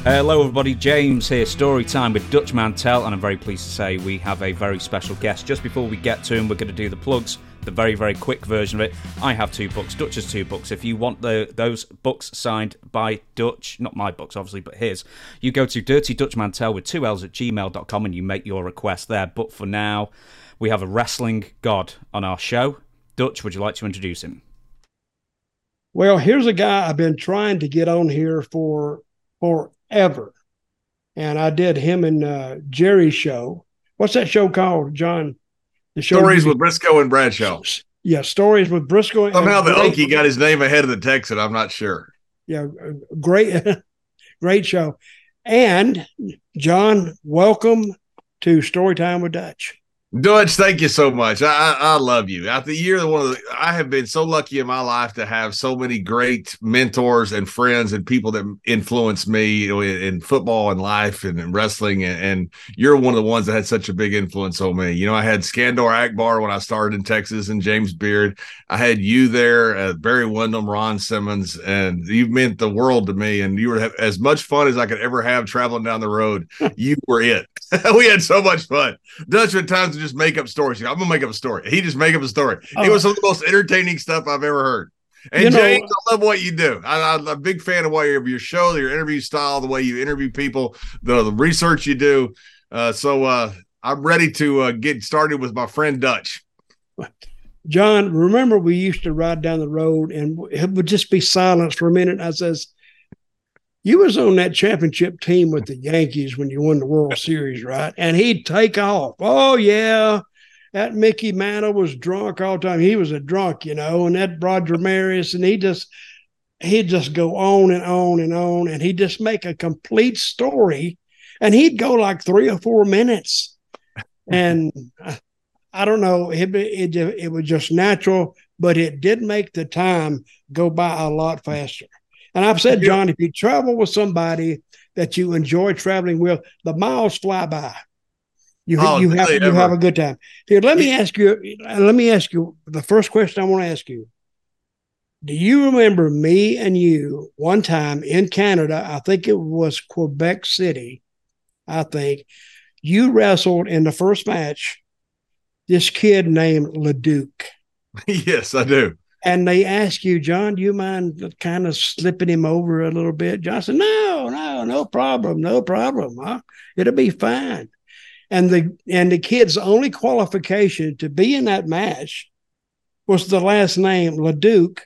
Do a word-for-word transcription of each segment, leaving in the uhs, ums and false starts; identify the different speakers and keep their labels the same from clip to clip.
Speaker 1: Hello everybody, James here, story time with Dutch Mantell, and I'm very pleased to say we have a very special guest. Just before we get to him, we're going to do the plugs, the very, very quick version of it. I have two books, Dutch has two books. If you want the those books signed by Dutch, not my books obviously, but his, you go to Dirty Dutch Mantell with two L's at gmail dot com and you make your request there. But for now, we have a wrestling god on our show. Dutch, would you like to introduce him?
Speaker 2: Well, here's a guy I've been trying to get on here for forever. And I did him and uh, Jerry's show. What's that show called, John?
Speaker 3: The show Stories with Briscoe and Bradshaw.
Speaker 2: Yeah, Stories with Briscoe.
Speaker 3: Somehow the Okie got his name ahead of the Texan. I'm not sure.
Speaker 2: Yeah, great, great show. And John, welcome to Storytime with Dutch.
Speaker 3: Dutch, thank you so much. I, I, I love you. I think you're one of the. I have been so lucky in my life to have so many great mentors and friends and people that influence me, you know, in, in football and life and in wrestling. And, and you're one of the ones that had such a big influence on me. You know, I had Skandor Akbar when I started in Texas and James Beard. I had you there, uh, Barry Windham, Ron Simmons, and you meant the world to me. And you were as much fun as I could ever have traveling down the road. You were it. We had so much fun. Dutch at times just make up stories. I'm gonna make up a story. He just make up a story. Oh. It was some of the most entertaining stuff I've ever heard. And you know, James, I love what you do. I, I'm a big fan of what your, your show, your interview style, the way you interview people, the, the research you do. Uh, so uh, I'm ready to uh, get started with my friend Dutch.
Speaker 2: John, remember we used to ride down the road and it would just be silence for a minute. I says, you was on that championship team with the Yankees when you won the World Series, right? And he'd take off. Oh, yeah. That Mickey Mantle was drunk all the time. He was a drunk, you know, and that Roger Maris, and he just, he'd just go on and on and on, and he'd just make a complete story, and he'd go like three or four minutes. And I don't know, it, it, it was just natural, but it did make the time go by a lot faster. And I've said, John, if you travel with somebody that you enjoy traveling with, the miles fly by. You, oh, you have you have a good time. Here, let me ask you. Let me ask you the first question I want to ask you. Do you remember me and you one time in Canada? I think it was Quebec City. I think you wrestled in the first match this kid named Leduc.
Speaker 3: Yes, I do.
Speaker 2: And they ask you, John, do you mind kind of slipping him over a little bit? John said, no, no, no problem, no problem. Huh? It'll be fine. And the and the kid's only qualification to be in that match was the last name, Leduc.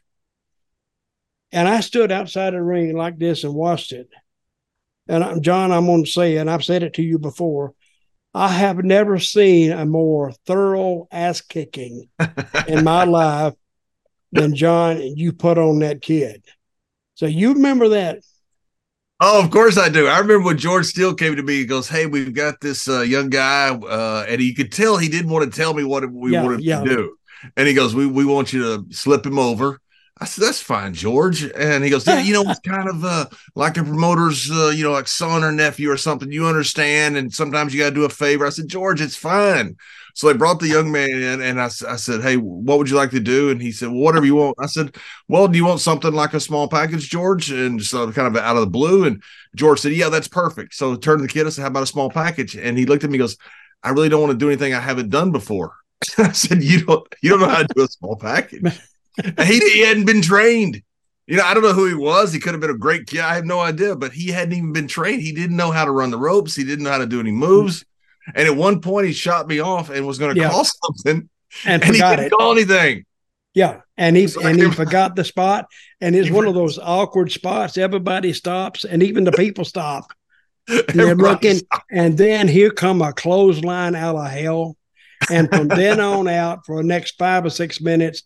Speaker 2: And I stood outside the ring like this and watched it. And I'm, John, I'm going to say, and I've said it to you before, I have never seen a more thorough ass kicking in my life than John and you put on that kid. So you remember that?
Speaker 3: Oh, of course I do. I remember when George Steele came to me. He goes, "Hey, we've got this uh, young guy," uh, and you could tell he didn't want to tell me what we yeah, wanted yeah. to do. And he goes, "We we want you to slip him over." I said, "That's fine, George." And he goes, "Yeah, you know, it's kind of uh, like a promoter's, uh, you know, like son or nephew or something. You understand? And sometimes you got to do a favor." I said, "George, it's fine." So they brought the young man in, and I, I said, "Hey, what would you like to do?" And he said, "Well, whatever you want." I said, "Well, do you want something like a small package, George?" And so kind of out of the blue. And George said, "Yeah, that's perfect." So I turned to the kid, I said, "How about a small package?" And he looked at me and goes, "I really don't want to do anything I haven't done before." I said, "You don't, you don't know how to do a small package." he, he hadn't been trained. You know, I don't know who he was. He could have been a great kid. I have no idea, but he hadn't even been trained. He didn't know how to run the ropes. He didn't know how to do any moves. And at one point, he shot me off and was going to yeah. call something,
Speaker 2: and,
Speaker 3: and he
Speaker 2: didn't
Speaker 3: it. call anything.
Speaker 2: Yeah, and he so and he forgot the spot, and it's one of those awkward spots. Everybody stops, and even the people stop. And they're looking, and then here come a clothesline out of hell, and from then on out, for the next five or six minutes,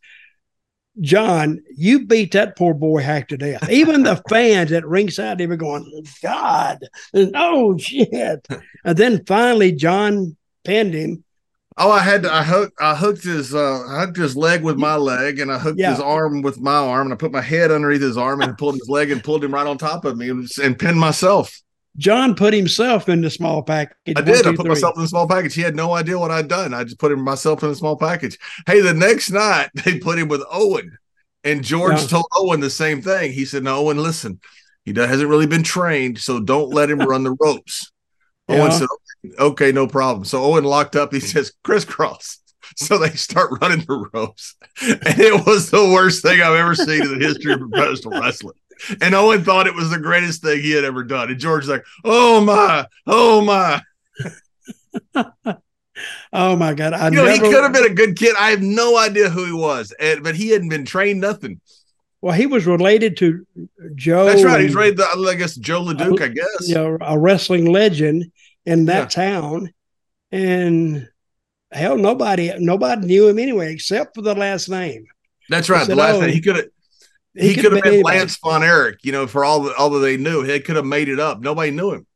Speaker 2: John, you beat that poor boy hack to death. Even the fans at ringside, they were going, God, oh, shit. And then finally, John pinned him.
Speaker 3: Oh, I had to, I hooked, I hooked his, uh, I hooked his leg with my leg, and I hooked yeah. his arm with my arm, and I put my head underneath his arm and pulled his leg and pulled him right on top of me and, and pinned myself.
Speaker 2: John put himself in the small package.
Speaker 3: I did. One, two, I put three. myself in the small package. He had no idea what I'd done. I just put him myself in the small package. Hey, the next night they put him with Owen, and George yeah. told Owen the same thing. He said, "No, Owen, listen, He does, hasn't really been trained, so don't let him run the ropes. Yeah. Owen said, okay, no problem. So Owen locked up. He says, crisscross. So they start running the ropes. And it was the worst thing I've ever seen in the history of professional wrestling. And Owen thought it was the greatest thing he had ever done. And George's like, oh, my, oh, my.
Speaker 2: Oh, my God. I
Speaker 3: you know,
Speaker 2: never...
Speaker 3: he could have been a good kid. I have no idea who he was, and, but he hadn't been trained nothing.
Speaker 2: Well, he was related to Joe.
Speaker 3: That's right. He's related to, I guess, Joe LeDuc, I guess.
Speaker 2: You know, a wrestling legend in that yeah. town. And hell, nobody nobody knew him anyway, except for the last name.
Speaker 3: That's right. Said, the last oh, name. He could have he, he could have been, been Lance Von Erich, you know, for all the all that they knew. He could have made it up. Nobody knew him.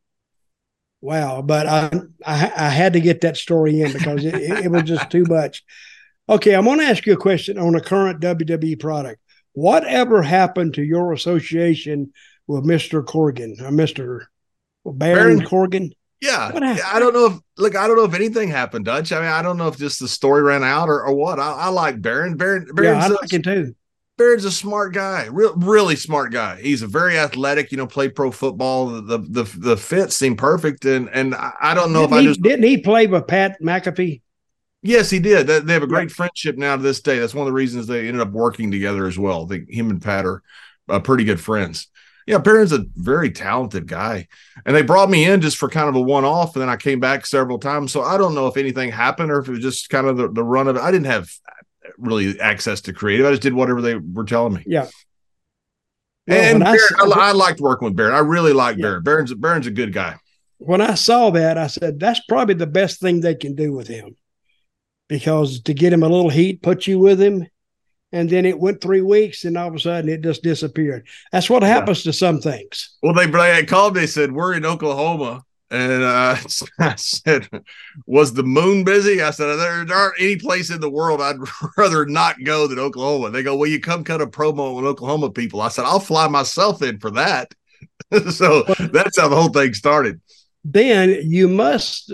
Speaker 2: Wow. But I I, I had to get that story in because it, it was just too much. Okay, I'm going to ask you a question on a current W W E product. Whatever happened to your association with Mister Corgan or Mister Baron, Baron Corgan?
Speaker 3: Yeah. I don't know if look, I don't know if anything happened, Dutch. I mean, I don't know if just the story ran out or, or what. I, I like Baron. Baron Baron's
Speaker 2: yeah, I like him too.
Speaker 3: Baron's a smart guy, real really smart guy. He's a very athletic, you know, played pro football. The the the fit seemed perfect. And and I don't know
Speaker 2: didn't
Speaker 3: if
Speaker 2: he,
Speaker 3: I just
Speaker 2: didn't he play with Pat McAfee?
Speaker 3: Yes, he did. They have a great yeah. friendship now to this day. That's one of the reasons they ended up working together as well. I think him and Pat are uh, pretty good friends. Yeah, Baron's a very talented guy. And they brought me in just for kind of a one-off, and then I came back several times. So I don't know if anything happened or if it was just kind of the, the run of it. I didn't have really access to creative. I just did whatever they were telling me.
Speaker 2: Yeah.
Speaker 3: Well, and Baron, I, I, I liked working with Baron. I really like yeah. Baron. Baron's, Baron's a good guy.
Speaker 2: When I saw that, I said, that's probably the best thing they can do with him. Because to get him a little heat, put you with him, and then it went three weeks, and all of a sudden it just disappeared. That's what happens yeah. to some things.
Speaker 3: Well, they, they called me, they said, we're in Oklahoma. And uh, I said, was the moon busy? I said, there, there aren't any place in the world I'd rather not go than Oklahoma. They go, well, you come cut a promo with Oklahoma people. I said, I'll fly myself in for that. So well, that's how the whole thing started.
Speaker 2: Then you must...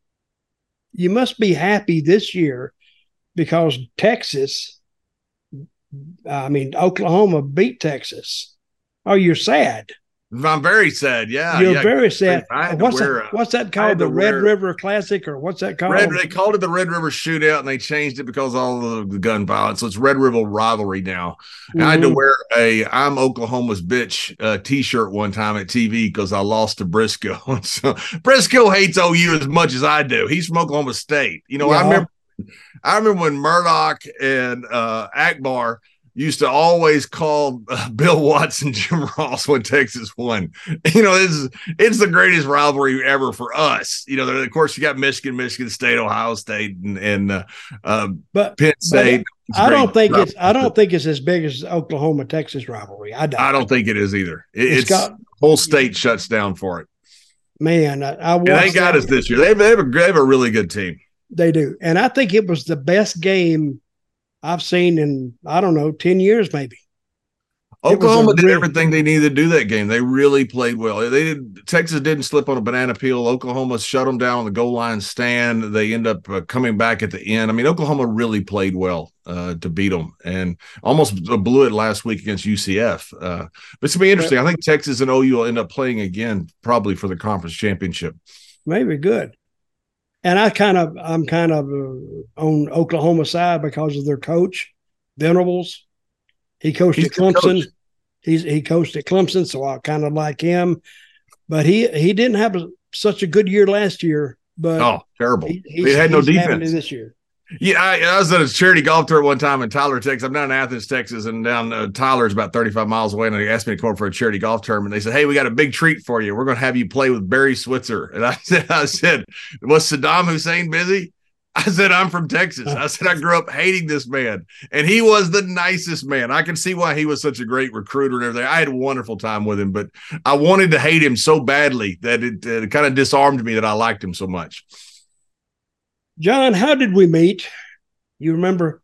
Speaker 2: You must be happy this year because Texas, I mean, Oklahoma beat Texas. Oh, you're sad.
Speaker 3: I'm very sad. Yeah.
Speaker 2: You're
Speaker 3: yeah.
Speaker 2: very sad. What's,
Speaker 3: wear,
Speaker 2: that, what's that called? The Red River Classic or what's that called?
Speaker 3: Red, they called it the Red River Shootout and they changed it because of all the, the gun violence. So it's Red River Rivalry now. Mm-hmm. I had to wear a I'm Oklahoma's bitch uh, t-shirt one time at T V because I lost to Briscoe. So Briscoe hates O U as much as I do. He's from Oklahoma State. You know, yeah. I remember I remember when Murdoch and uh, Akbar used to always call uh, Bill Watts and Jim Ross when Texas won. You know, it's it's the greatest rivalry ever for us. You know, of course, you got Michigan, Michigan State, Ohio State, and, and uh, uh,
Speaker 2: but,
Speaker 3: Penn State.
Speaker 2: But I don't think rivalry. it's I don't think it's as big as Oklahoma Texas rivalry. I don't.
Speaker 3: I don't think it is either. It, it's, it's got whole state shuts down for it.
Speaker 2: Man, I, I
Speaker 3: yeah, they got us this year. They have, they have a they have a really good team.
Speaker 2: They do, and I think it was the best game I've seen in, I don't know, ten years maybe.
Speaker 3: Oklahoma did real, everything they needed to do that game. They really played well. They did. Texas didn't slip on a banana peel. Oklahoma shut them down on the goal line stand. They end up uh, coming back at the end. I mean, Oklahoma really played well uh, to beat them and almost blew it last week against U C F. Uh, but it's going to be interesting. I think Texas and O U will end up playing again probably for the conference championship.
Speaker 2: Maybe good. And I kind of, I'm kind of uh, on Oklahoma side because of their coach, Venables. He coached He's at Clemson. Coach. He's he coached at Clemson, so I kind of like him. But he he didn't have a, such a good year last year. But
Speaker 3: oh, terrible!
Speaker 2: He,
Speaker 3: he had no defense
Speaker 2: this year.
Speaker 3: Yeah, I, I was at a charity golf tour one time in Tyler, Texas. I'm down in Athens, Texas, and down uh, Tyler's about thirty-five miles away. And they asked me to come for a charity golf tournament. They said, "Hey, we got a big treat for you. We're going to have you play with Barry Switzer." And I said, "I said, was Saddam Hussein busy?" I said, "I'm from Texas." I said, "I grew up hating this man, and he was the nicest man. I can see why he was such a great recruiter and everything. I had a wonderful time with him, but I wanted to hate him so badly that it, uh, it kind of disarmed me that I liked him so much."
Speaker 2: John, how did we meet? You remember?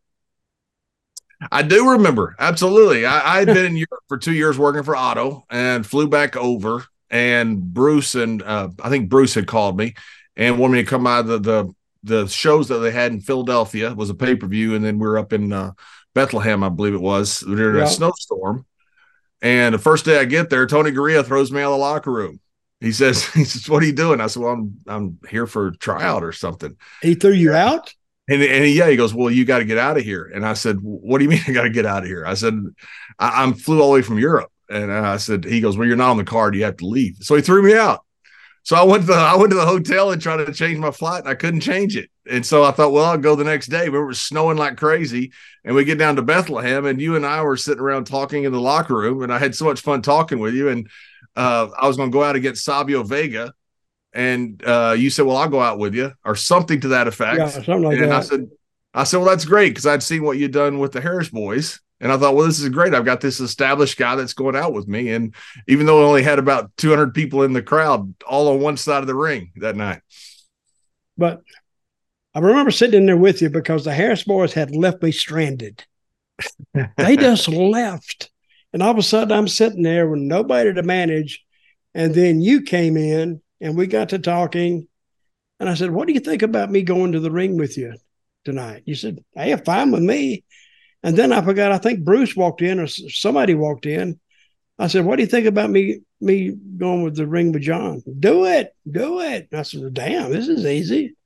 Speaker 3: I do remember. Absolutely. I, I had been in Europe for two years working for Otto and flew back over. And Bruce and uh, I think Bruce had called me and wanted me to come by the the the shows that they had in Philadelphia. It was a pay per view, and then we were up in uh, Bethlehem, I believe it was, during yeah. a snowstorm. And the first day I get there, Tony Gurria throws me out of the locker room. He says, he says, what are you doing? I said, well, I'm, I'm here for a tryout or something.
Speaker 2: He threw you out?
Speaker 3: And, and he, yeah, he goes, well, you got to get out of here. And I said, what do you mean I got to get out of here? I said, I, I'm flew all the way from Europe. And I said, he goes, well, you're not on the card. You have to leave. So he threw me out. So I went to the, I went to the hotel and tried to change my flight, and I couldn't change it. And so I thought, well, I'll go the next day. But it was snowing like crazy. And we get down to Bethlehem, and you and I were sitting around talking in the locker room, and I had so much fun talking with you. And uh, I was going to go out against Savio Vega. And uh, you said, well, I'll go out with you, or something to that effect.
Speaker 2: Yeah, something like
Speaker 3: and
Speaker 2: that.
Speaker 3: I said, I said, well, that's great, because I'd seen what you'd done with the Harris boys. And I thought, well, this is great. I've got this established guy that's going out with me. And even though I only had about two hundred people in the crowd, all on one side of the ring that night.
Speaker 2: But I remember sitting in there with you because the Harris boys had left me stranded. They just left. And all of a sudden I'm sitting there with nobody to manage. And then you came in and we got to talking. And I said, what do you think about me going to the ring with you tonight? You said, hey, fine with me. And then I forgot, I think Bruce walked in or somebody walked in. I said, what do you think about me me going with the ring with John? Do it. Do it. And I said, well, damn, this is easy.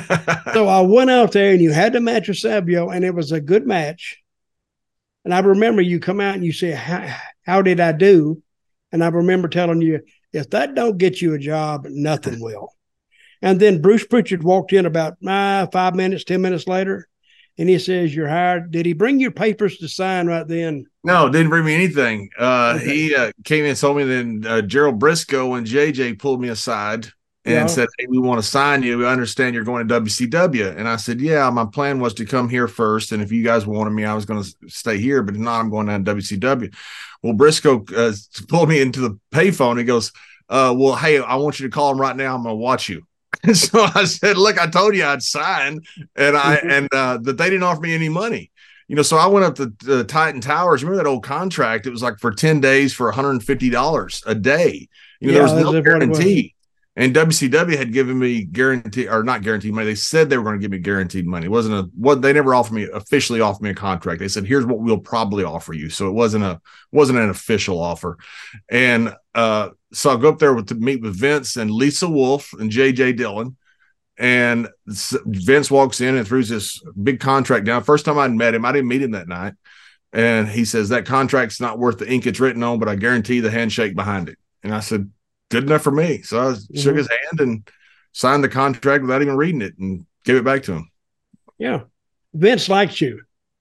Speaker 2: So I went out there and you had to match with Savio, and it was a good match. And I remember you come out and you say, how, how did I do? And I remember telling you, if that don't get you a job, nothing will. And then Bruce Pritchard walked in about uh, five minutes, ten minutes later. And he says, you're hired. Did he bring your papers to sign right then?
Speaker 3: No, didn't bring me anything. Uh,
Speaker 2: Okay.
Speaker 3: He uh, came in and told me then uh, Gerald Briscoe and J J pulled me aside and
Speaker 2: Yeah.
Speaker 3: said, hey, we want to sign you. We understand you're going to W C W. And I said, yeah, my plan was to come here first. And if you guys wanted me, I was going to stay here. But if not, I'm going down to W C W. Well, Briscoe uh, pulled me into the payphone. He goes, uh, well, hey, I want you to call him right now. I'm going to watch you. So I said, look, I told you I'd sign, and I
Speaker 2: Mhm.
Speaker 3: and uh, that they didn't offer me any money. You know, so I went up to uh, Titan Towers. Remember that old contract? It was like for ten days for one hundred fifty dollars a day. You know,
Speaker 2: Yeah,
Speaker 3: there was
Speaker 2: that's
Speaker 3: no
Speaker 2: what it was.
Speaker 3: guarantee. And W C W had given me guarantee or not guaranteed money. They said they were going to give me guaranteed money. It wasn't a what they never offered me officially offered me a contract. They said, here's what we'll probably offer you. So it wasn't a wasn't an official offer. And uh, so I go up there with, to meet with Vince and Lisa Wolf and J J Dillon. And Vince walks in and throws this big contract down. First time I'd met him, I didn't meet him that night. And he says, that contract's not worth the ink it's written on, but I guarantee the handshake behind it. And I said, good enough for me. So I mm-hmm. shook his hand and signed the contract without even reading it and gave it back to him.
Speaker 2: Yeah. Vince likes you.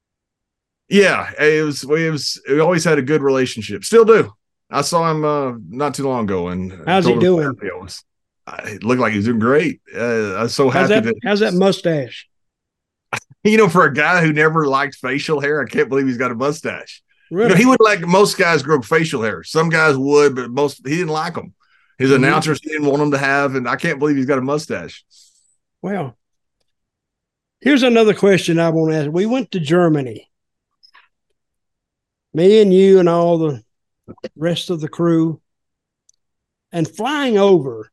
Speaker 3: Yeah. It was, it was, we always had a good relationship. Still do. I saw him uh, not too long ago. And
Speaker 2: how's he doing?
Speaker 3: It looked like he's doing great. Uh, I'm so happy.
Speaker 2: How's that,
Speaker 3: that
Speaker 2: how's that mustache?
Speaker 3: You know, for a guy who never liked facial hair, I can't believe he's got a mustache.
Speaker 2: Really?
Speaker 3: You know, he would like most guys grow facial hair. Some guys would, but most he didn't like them. His mm-hmm. announcers he didn't want them to have, and I can't believe he's got a mustache.
Speaker 2: Well, here's another question I want to ask. We went to Germany. Me and you and all the rest of the crew, and flying over.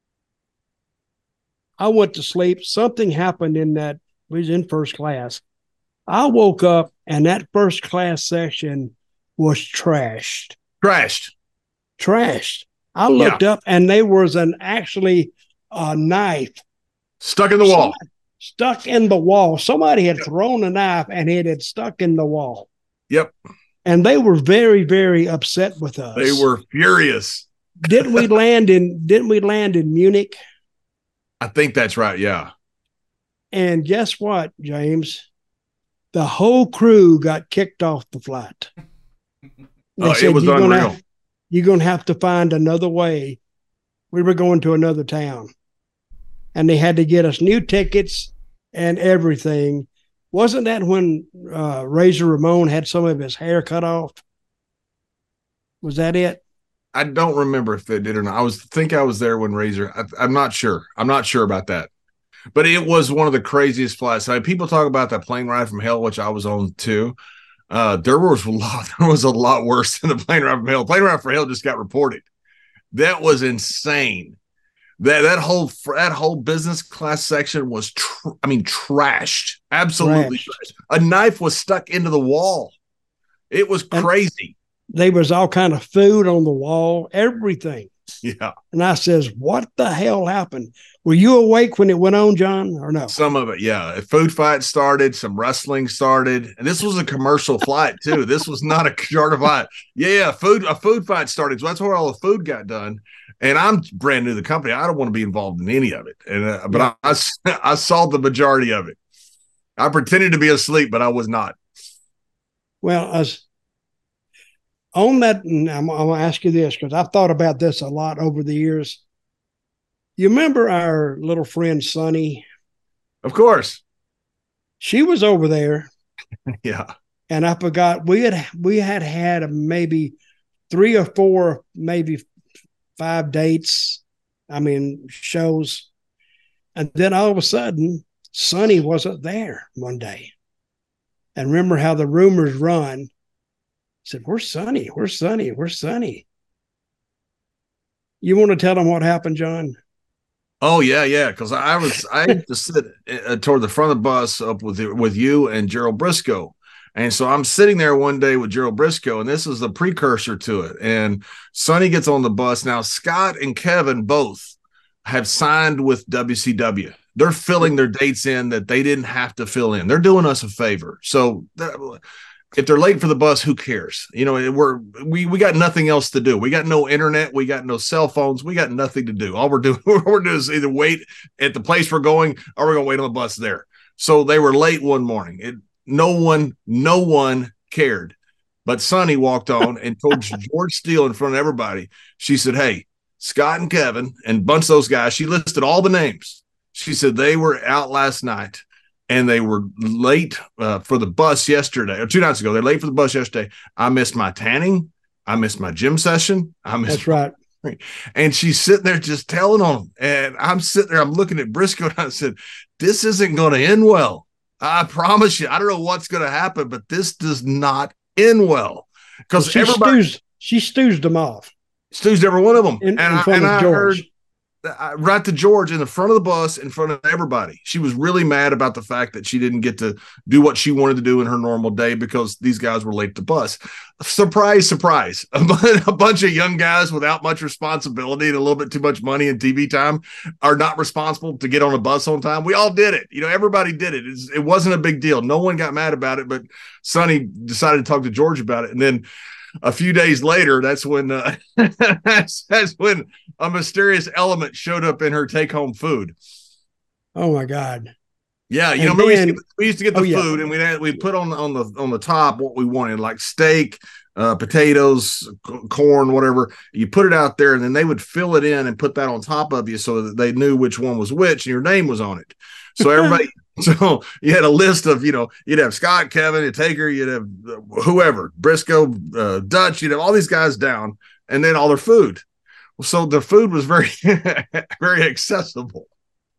Speaker 2: I went to sleep. Something happened in that. We was in first class. I woke up and that first class section was trashed.
Speaker 3: Trashed.
Speaker 2: Trashed. I looked yeah. up and there was an actually a knife
Speaker 3: stuck in the wall.
Speaker 2: Stuck in the wall. Somebody had yep. thrown a knife and it had stuck in the wall.
Speaker 3: Yep.
Speaker 2: And they were very, very upset with us.
Speaker 3: They were furious.
Speaker 2: didn't we land in didn't we land in Munich?
Speaker 3: I think that's right, yeah.
Speaker 2: And guess what, James? The whole crew got kicked off the flight.
Speaker 3: Oh, said, it was you're unreal.
Speaker 2: Gonna, you're going to have to find another way. We were going to another town. And they had to get us new tickets and everything. Wasn't that when uh, Razor Ramon had some of his hair cut off? Was that it?
Speaker 3: I don't remember if they did or not. I was think I was there when Razor. I, I'm not sure. I'm not sure about that. But it was one of the craziest flights. I mean, people talk about that plane ride from hell, which I was on too. Uh, there was a lot. There was a lot worse than the plane ride from hell. Plane ride from hell just got reported. That was insane. That that whole that whole business class section was, tr- I mean, trashed. Absolutely
Speaker 2: trashed.
Speaker 3: trashed. A knife was stuck into the wall. It was crazy.
Speaker 2: There was all kind of food on the wall, everything.
Speaker 3: Yeah.
Speaker 2: And I says, what the hell happened? Were you awake when it went on, John, or no?
Speaker 3: Some of it, yeah. A food fight started, some wrestling started, and this was a commercial flight too. This was not a charter flight. Yeah, yeah, food a food fight started. So that's where all the food got done. And I'm brand new to the company. I don't want to be involved in any of it. And uh, but yeah. I, I I saw the majority of it. I pretended to be asleep, but I was not.
Speaker 2: Well, as on that, and I'm, I'm going to ask you this because I've thought about this a lot over the years. You remember our little friend Sonny?
Speaker 3: Of course.
Speaker 2: She was over there.
Speaker 3: Yeah.
Speaker 2: And I forgot we had we had had a maybe three or four, maybe five dates. I mean shows, and then all of a sudden, Sonny wasn't there one day. And remember how the rumors run? Said, "Where's Sonny? Where's Sonny? Where's Sonny?" You want to tell them what happened, John?
Speaker 3: Oh yeah, yeah. Because I was I had to sit uh, toward the front of the bus up with with you and Gerald Briscoe, and so I'm sitting there one day with Gerald Briscoe, and this is the precursor to it. And Sonny gets on the bus now. Scott and Kevin both have signed with W C W. They're filling their dates in that they didn't have to fill in. They're doing us a favor. So that, if they're late for the bus, who cares? You know, we're we we got nothing else to do. We got no internet. We got no cell phones. We got nothing to do. All we're doing, what we're doing is either wait at the place we're going, or we're gonna wait on the bus there. So they were late one morning. It, no one, no one cared. But Sonny walked on and told George Steele in front of everybody. She said, "Hey, Scott and Kevin and a bunch of those guys." She listed all the names. She said they were out last night. And they were late uh, for the bus yesterday, or two nights ago. They're late for the bus yesterday. I missed my tanning. I missed my gym session. I missed.
Speaker 2: That's right.
Speaker 3: My- and she's sitting there just telling on them. And I'm sitting there. I'm looking at Briscoe, and I said, "This isn't going to end well. I promise you. I don't know what's going to happen, but this does not end well because
Speaker 2: well,
Speaker 3: everybody
Speaker 2: stews, she stews them off.
Speaker 3: Stews every one of them."
Speaker 2: In,
Speaker 3: and
Speaker 2: in
Speaker 3: I,
Speaker 2: front
Speaker 3: and
Speaker 2: of
Speaker 3: I
Speaker 2: George.
Speaker 3: heard. Right to George in the front of the bus, in front of everybody. She was really mad about the fact that she didn't get to do what she wanted to do in her normal day because these guys were late to bus. Surprise, surprise. A bunch of young guys without much responsibility and a little bit too much money and T V time are not responsible to get on a bus on time. We all did it. You know, everybody did it. It's, it wasn't a big deal. No one got mad about it, but Sonny decided to talk to George about it. And then a few days later, that's when uh, that's, that's when a mysterious element showed up in her take-home food.
Speaker 2: Oh my God!
Speaker 3: Yeah, you
Speaker 2: and
Speaker 3: know, then, we, used
Speaker 2: get,
Speaker 3: we used to get the
Speaker 2: oh,
Speaker 3: food,
Speaker 2: yeah.
Speaker 3: and we had we put on on the on the top what we wanted, like steak, uh, potatoes, c- corn, whatever. You put it out there, and then they would fill it in and put that on top of you, so that they knew which one was which, and your name was on it. So everybody. So you had a list of, you know, you'd have Scott, Kevin, you'd Taker, you'd have whoever, Briscoe, uh, Dutch, you'd have all these guys down, and then all their food. So the food was very, very accessible.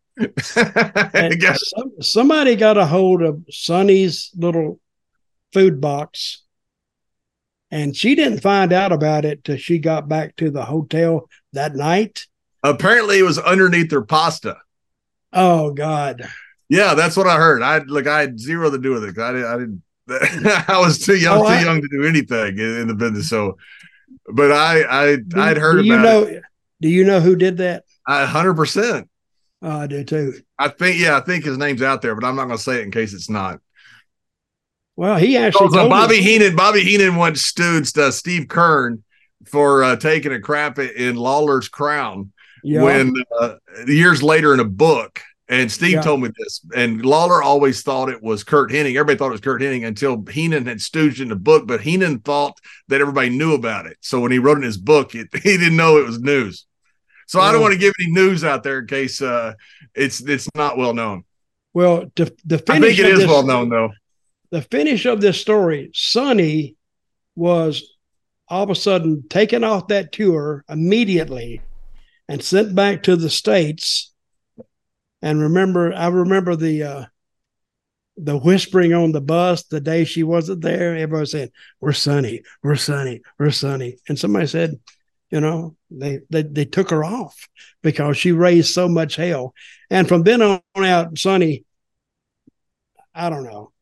Speaker 2: Some, somebody got a hold of Sonny's little food box, and she didn't find out about it till she got back to the hotel that night.
Speaker 3: Apparently, it was underneath their pasta.
Speaker 2: Oh God.
Speaker 3: Yeah, that's what I heard. I like I had zero to do with it. I didn't. I, didn't, I was too young, oh, too I, young to do anything in, in the business. So, but I, I,
Speaker 2: do,
Speaker 3: I'd heard
Speaker 2: do you
Speaker 3: about
Speaker 2: know,
Speaker 3: it.
Speaker 2: Do you know who did that?
Speaker 3: A hundred percent.
Speaker 2: Oh, I do too.
Speaker 3: I think, yeah, I think his name's out there, but I'm not going to say it in case it's not.
Speaker 2: Well, he actually.
Speaker 3: So, Bobby Heenan. Bobby Heenan once stewed uh, Steve Kern for uh, taking a crap in Lawler's crown. Yeah. When uh, years later in a book. And Steve yeah. told me this, and Lawler always thought it was Kurt Hennig. Everybody thought it was Kurt Hennig until Heenan had stooged in the book, but Heenan thought that everybody knew about it. So when he wrote in his book, it, he didn't know it was news. So well, I don't want to give any news out there in case uh, it's it's not well known.
Speaker 2: Well, the, the finish
Speaker 3: I think it
Speaker 2: of
Speaker 3: is
Speaker 2: this,
Speaker 3: well known, though.
Speaker 2: The finish of this story, Sonny was all of a sudden taken off that tour immediately and sent back to the States. And remember, I remember the uh, the whispering on the bus the day she wasn't there. Everybody was saying, "We're Sonny, we're Sonny, we're Sonny." And somebody said, you know, they, they they took her off because she raised so much hell. And from then on out, Sonny, I don't know.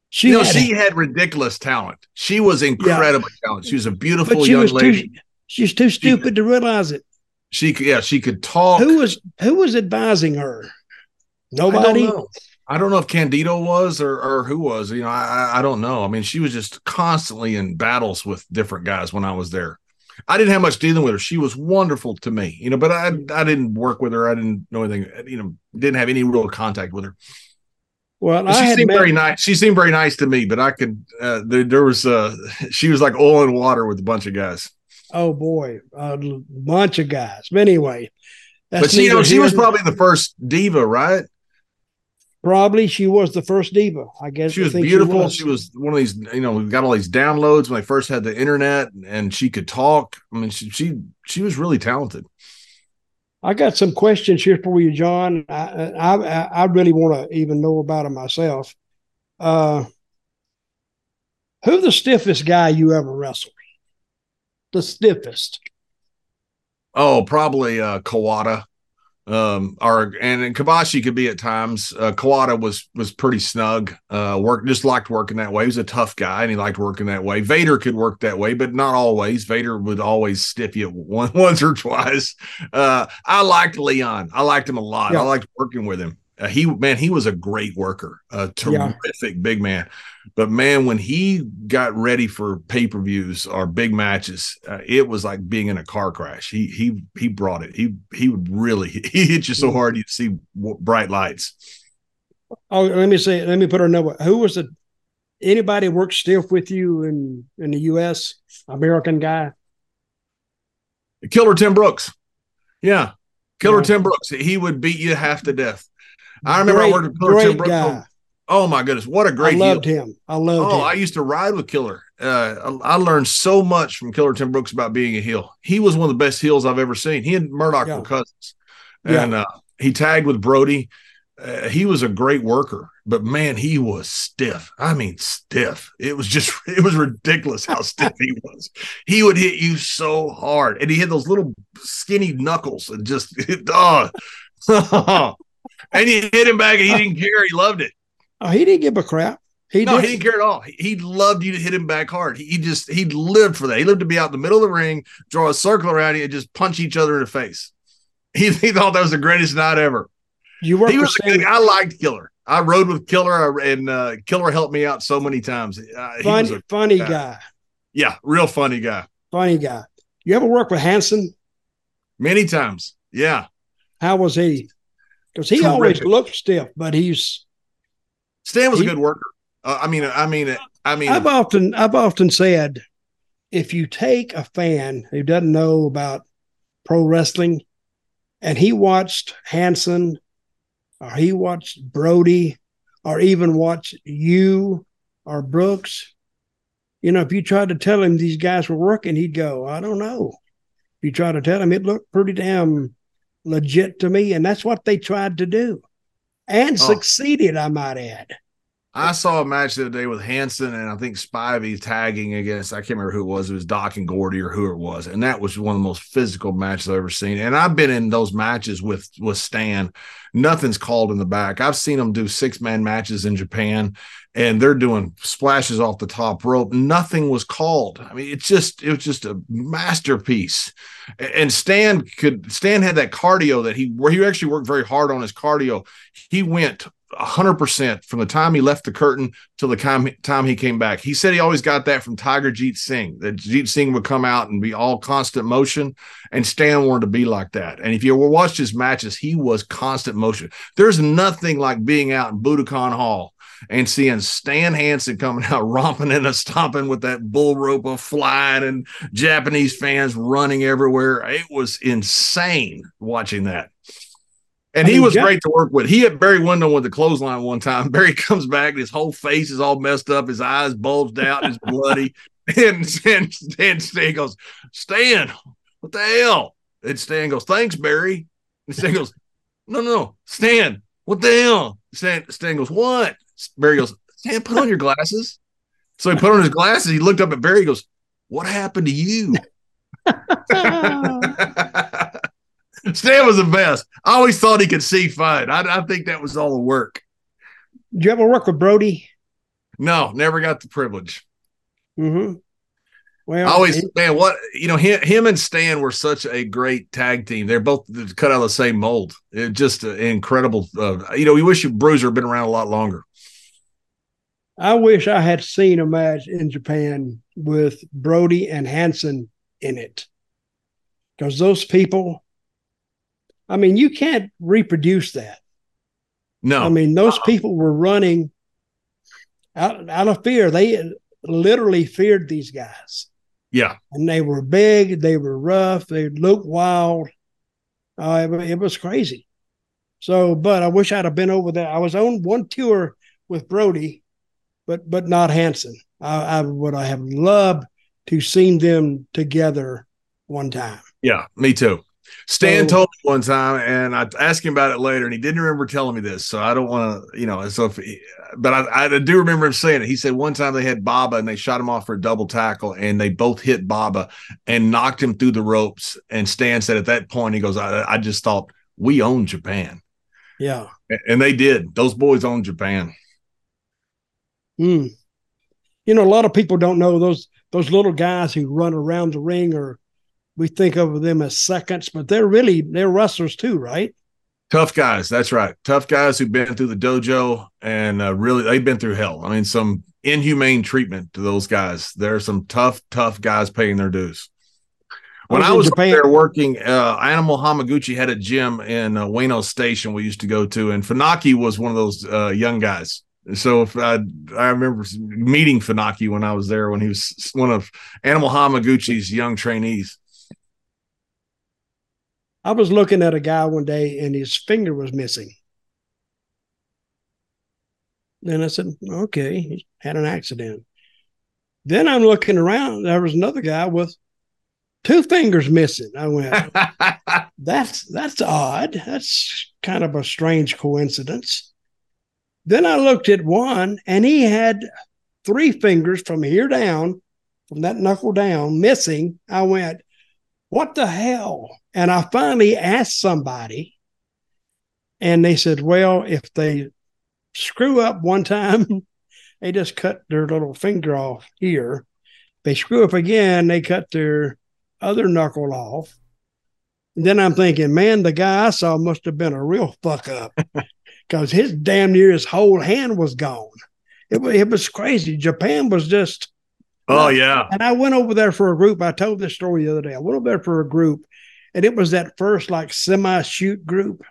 Speaker 2: She
Speaker 3: you know,
Speaker 2: had,
Speaker 3: she had ridiculous talent. She was incredibly yeah. talented. She was a beautiful
Speaker 2: but she
Speaker 3: young
Speaker 2: was
Speaker 3: lady.
Speaker 2: Too, she's too stupid
Speaker 3: she,
Speaker 2: to realize it.
Speaker 3: She could, yeah, she could talk.
Speaker 2: Who was who was advising her? Nobody.
Speaker 3: I don't know. I don't know if Candido was or, or who was. You know, I I don't know. I mean, she was just constantly in battles with different guys when I was there. I didn't have much dealing with her. She was wonderful to me, you know, but I I didn't work with her. I didn't know anything. You know, didn't have any real contact with her.
Speaker 2: Well,
Speaker 3: she
Speaker 2: I
Speaker 3: seemed
Speaker 2: met-
Speaker 3: very nice. She seemed very nice to me, but I could. Uh, there, there was. Uh, she was like oil and water with a bunch of guys.
Speaker 2: Oh boy, a bunch of guys. But anyway,
Speaker 3: that's but she, you know, she was probably the first diva, right?
Speaker 2: Probably she was the first diva. I guess
Speaker 3: she was beautiful. She was. she was one of these. You know, we got all these downloads when they first had the internet, and she could talk. I mean, she she she was really talented.
Speaker 2: I got some questions here for you, John. I I, I really want to even know about it myself. Uh, who's the stiffest guy you ever wrestled? The stiffest.
Speaker 3: Oh, probably uh, Kawada. Um, or and, and Kobashi could be at times. Uh, Kawada was was pretty snug. Uh, work just liked working that way. He was a tough guy, and he liked working that way. Vader could work that way, but not always. Vader would always stiff you one, once or twice. Uh, I liked Leon. I liked him a lot. Yeah. I liked working with him. Uh, he man, he was a great worker, a terrific yeah. big man. But man, when he got ready for pay-per-views or big matches, uh, it was like being in a car crash. He he he brought it. He he would really he hit you so hard you'd see bright lights.
Speaker 2: Oh, let me say, let me put her number. Who was the anybody worked stiff with you in in the U S American guy?
Speaker 3: Killer Tim Brooks. Yeah, Killer yeah. Tim Brooks. He would beat you half to death. I remember great, I worked with Killer Tim Brooks.
Speaker 2: Guy.
Speaker 3: Oh my goodness, what a great!
Speaker 2: I loved
Speaker 3: heel.
Speaker 2: him. I loved
Speaker 3: oh,
Speaker 2: him.
Speaker 3: I used to ride with Killer. Uh, I learned so much from Killer Tim Brooks about being a heel. He was one of the best heels I've ever seen. He and Murdoch yeah. were cousins, and yeah. uh, he tagged with Brody. Uh, he was a great worker, but man, he was stiff. I mean, stiff. It was just, it was ridiculous how stiff he was. He would hit you so hard, and he had those little skinny knuckles, and just oh. And you hit him back, and he didn't care. He loved it.
Speaker 2: Oh, he didn't give a crap. He
Speaker 3: no,
Speaker 2: didn't.
Speaker 3: he didn't care at all. He, he loved you to hit him back hard. He, he just he lived for that. He lived to be out in the middle of the ring, draw a circle around you, and just punch each other in the face. He, he thought that was the greatest night ever.
Speaker 2: You were.
Speaker 3: He was a good, I liked Killer. I rode with Killer, and uh, Killer helped me out so many times. Uh, he
Speaker 2: funny,
Speaker 3: was a
Speaker 2: funny
Speaker 3: guy.
Speaker 2: guy.
Speaker 3: Yeah, real funny guy.
Speaker 2: Funny guy. You ever work with Hanson?
Speaker 3: Many times. Yeah.
Speaker 2: How was he? Because he Terrific. always looked stiff, but he's
Speaker 3: Stan was he, a good worker. Uh, I mean, I mean, I mean,
Speaker 2: I've often, I've often said, if you take a fan who doesn't know about pro wrestling, and he watched Hanson, or he watched Brody, or even watched you or Brooks, you know, if you tried to tell him these guys were working, he'd go, I don't know. If you try to tell him, it looked pretty damn legit to me, and that's what they tried to do, and oh. succeeded, I might add.
Speaker 3: I saw a match the other day with Hanson and I think Spivey tagging against, I can't remember who it was. It was Doc and Gordy or who it was. And that was one of the most physical matches I've ever seen. And I've been in those matches with, with Stan. Nothing's called in the back. I've seen them do six-man matches in Japan, and they're doing splashes off the top rope. Nothing was called. I mean, it's just, it was just a masterpiece. And Stan could, Stan had that cardio that he, where he actually worked very hard on his cardio. He went one hundred percent from the time he left the curtain till the time, time he came back. He said he always got that from Tiger Jeet Singh, that Jeet Singh would come out and be all constant motion, and Stan wanted to be like that. And if you watched his matches, he was constant motion. There's nothing like being out in Budokan Hall and seeing Stan Hansen coming out romping and stomping with that bull rope of flying and Japanese fans running everywhere. It was insane watching that. And I mean, he was Jeff- great to work with. He hit Barry Windham with the clothesline one time. Barry comes back, and his whole face is all messed up. His eyes bulged out. It's bloody. and, and, and Stan goes, Stan, what the hell? And Stan goes, thanks, Barry. And Stan goes, no, no, no. Stan, what the hell? Stan, Stan goes, what? Barry goes, Stan, put on your glasses. So he put on his glasses. He looked up at Barry. He goes, what happened to you? Stan was the best. I always thought he could see fine. I, I think that was all the work.
Speaker 2: Did you ever work with Brody?
Speaker 3: No, never got the privilege.
Speaker 2: Mm-hmm. Well,
Speaker 3: I always,
Speaker 2: he,
Speaker 3: man, what, you know, him, him and Stan were such a great tag team. They're both cut out of the same mold. It just uh, incredible. Uh, you know, we wish Bruiser had been around a lot longer.
Speaker 2: I wish I had seen a match in Japan with Brody and Hansen in it. Because those people, I mean, you can't reproduce that.
Speaker 3: No.
Speaker 2: I mean, those people were running out, out of fear. They literally feared these guys.
Speaker 3: Yeah.
Speaker 2: And they were big. They were rough. They looked wild. Uh, it, it was crazy. So, but I wish I'd have been over there. I was on one tour with Brody, but but not Hansen. I, I would I have loved to seen them together one time.
Speaker 3: Yeah, me too. Stan
Speaker 2: So,
Speaker 3: told me one time, and I asked him about it later, and he didn't remember telling me this. So I don't want to, you know, so if, he, but I, I do remember him saying it. He said one time they had Baba and they shot him off for a double tackle, and they both hit Baba and knocked him through the ropes. And Stan said at that point, he goes, I, I just thought we own Japan.
Speaker 2: yeah.
Speaker 3: And they did. Those boys own Japan.
Speaker 2: Hmm. You know, a lot of people don't know those those little guys who run around the ring, or we think of them as seconds, but they're really they're wrestlers too, right?
Speaker 3: Tough guys. That's right. Tough guys who've been through the dojo and uh, really they've been through hell. I mean, some inhumane treatment to those guys. There are some tough, tough guys paying their dues. When I was, I was there working, uh, Animal Hamaguchi had a gym in uh, Ueno Station we used to go to, and Funaki was one of those uh, young guys. So if I, I remember meeting Funaki when I was there, when he was one of Animal Hamaguchi's young trainees.
Speaker 2: I was looking at a guy one day and his finger was missing. Then I said, okay, he had an accident. Then I'm looking around. There was another guy with two fingers missing. I went, that's, that's odd. That's kind of a strange coincidence. Then I looked at one and he had three fingers from here down, from that knuckle down, missing. I went, what the hell? And I finally asked somebody, and they said, well, if they screw up one time, they just cut their little finger off here. If they screw up again, they cut their other knuckle off. And then I'm thinking, man, the guy I saw must have been a real fuck up because his damn near his whole hand was gone. It, it was crazy. Japan was just.
Speaker 3: Oh, yeah.
Speaker 2: And I went over there for a group. I told this story the other day. I went over there for a group, and it was that first like semi-shoot group.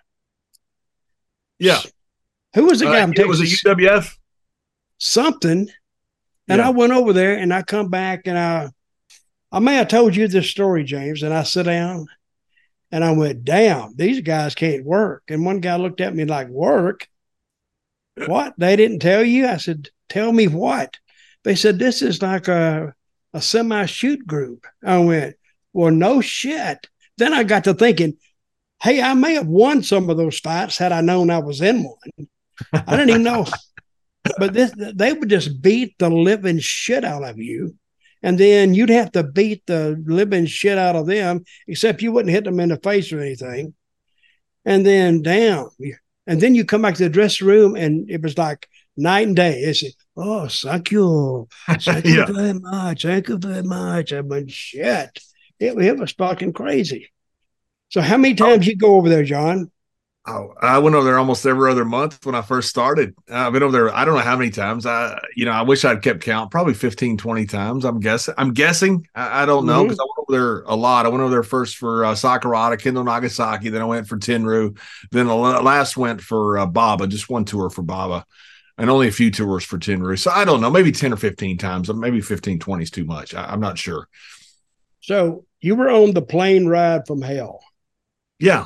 Speaker 3: Yeah.
Speaker 2: Who was the guy?
Speaker 3: Uh, it was a U W F?
Speaker 2: Something. And yeah. I went over there, and I come back, and I, I may have told you this story, James, and I sit down, and I went, damn, these guys can't work. And one guy looked at me like, work? What? They didn't tell you? I said, tell me what? They said, this is like a, a semi-shoot group. I went, well, no shit. Then I got to thinking, hey, I may have won some of those fights had I known I was in one. I didn't even know. But this, they would just beat the living shit out of you. And then you'd have to beat the living shit out of them, except you wouldn't hit them in the face or anything. And then, damn. And then you come back to the dressing room, and it was like night and day. It's oh, thank you. Thank you yeah. very much. Thank you very much. I mean, shit. It, it was fucking crazy. So how many times oh. you go over there, John?
Speaker 3: Oh, I went over there almost every other month when I first started. I've been over there, I don't know how many times. I, you know, I wish I'd kept count, probably fifteen, twenty times. I'm guessing. I'm guessing. I, I don't know because mm-hmm. I went over there a lot. I went over there first for uh, Sakurada, Kendo Nagasaki. Then I went for Tenru. Then the last went for uh, Baba, just one tour for Baba. And only a few tours for Tenru. So I don't know, maybe ten or fifteen times. Maybe fifteen, twenty is too much. I, I'm not sure.
Speaker 2: So you were on the plane ride from hell.
Speaker 3: Yeah.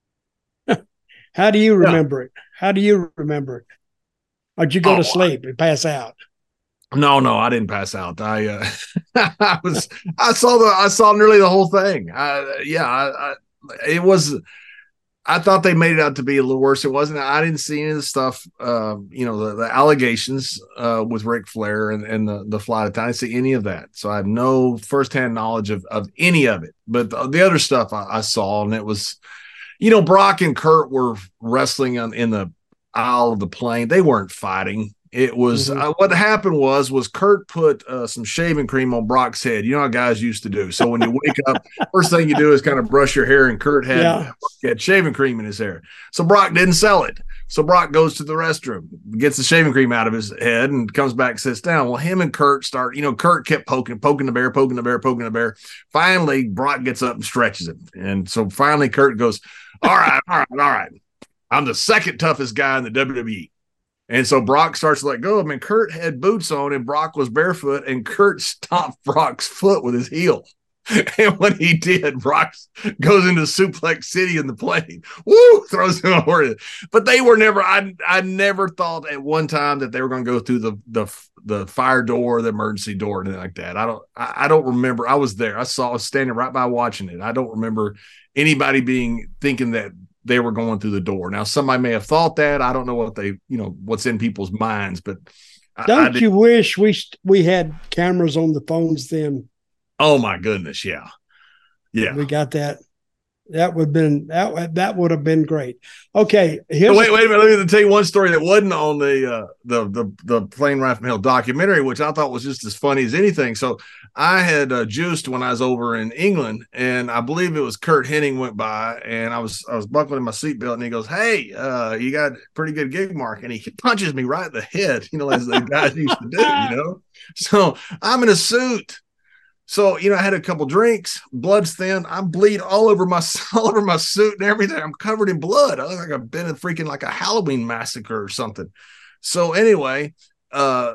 Speaker 2: How do you remember yeah. it? How do you remember it? Or did you go oh, to sleep and pass out?
Speaker 3: No, no, I didn't pass out. I uh, I was I saw the I saw nearly the whole thing. I, yeah, I, I, it was. I thought they made it out to be a little worse. It wasn't. I didn't see any of the stuff, uh, you know, the, the allegations uh, with Ric Flair and, and the, the flight attendant. I didn't see any of that. So I have no firsthand knowledge of, of any of it. But the, the other stuff I, I saw, and it was, you know, Brock and Kurt were wrestling on, in the aisle of the plane. They weren't fighting. It was mm-hmm. uh, what happened was was Kurt put uh, some shaving cream on Brock's head. You know how guys used to do. So when you wake up, first thing you do is kind of brush your hair, and Kurt had, yeah. had shaving cream in his hair. So Brock didn't sell it. So Brock goes to the restroom, gets the shaving cream out of his head, and comes back, sits down. Well, him and Kurt start, you know, Kurt kept poking, poking the bear, poking the bear, poking the bear. Finally, Brock gets up and stretches him. And so finally Kurt goes, all right, all right, all right. I'm the second toughest guy in the W W E. And so Brock starts to let go of him, and Kurt had boots on, and Brock was barefoot, and Kurt stopped Brock's foot with his heel. And when he did, Brock goes into Suplex City in the plane. Woo! Throws him over. But they were never. I I never thought at one time that they were going to go through the the the fire door, the emergency door, or anything like that. I don't. I, I don't remember. I was there. I saw. I was standing right by watching it. I don't remember anybody being thinking that they were going through the door. Now, somebody may have thought that. I don't know what they, you know, what's in people's minds, but
Speaker 2: don't I, I you wish we we had cameras on the phones then?
Speaker 3: Oh my goodness, yeah, yeah,
Speaker 2: we got that. That would have been that. That would have been great. Okay,
Speaker 3: so wait, wait a minute. Let me tell you one story that wasn't on the uh, the the the Plane Ride from Hell documentary, which I thought was just as funny as anything. So I had uh, juiced when I was over in England, and I believe it was Curt Hennig went by, and I was I was buckling my seatbelt, and he goes, "Hey, uh, you got a pretty good gig, Mark," and he punches me right in the head, you know, as the guys used to do, you know. So I'm in a suit. So, you know, I had a couple drinks, blood's thin. I'm bleed all over my all over my suit and everything. I'm covered in blood. I look like I've been in freaking like a Halloween massacre or something. So anyway, uh,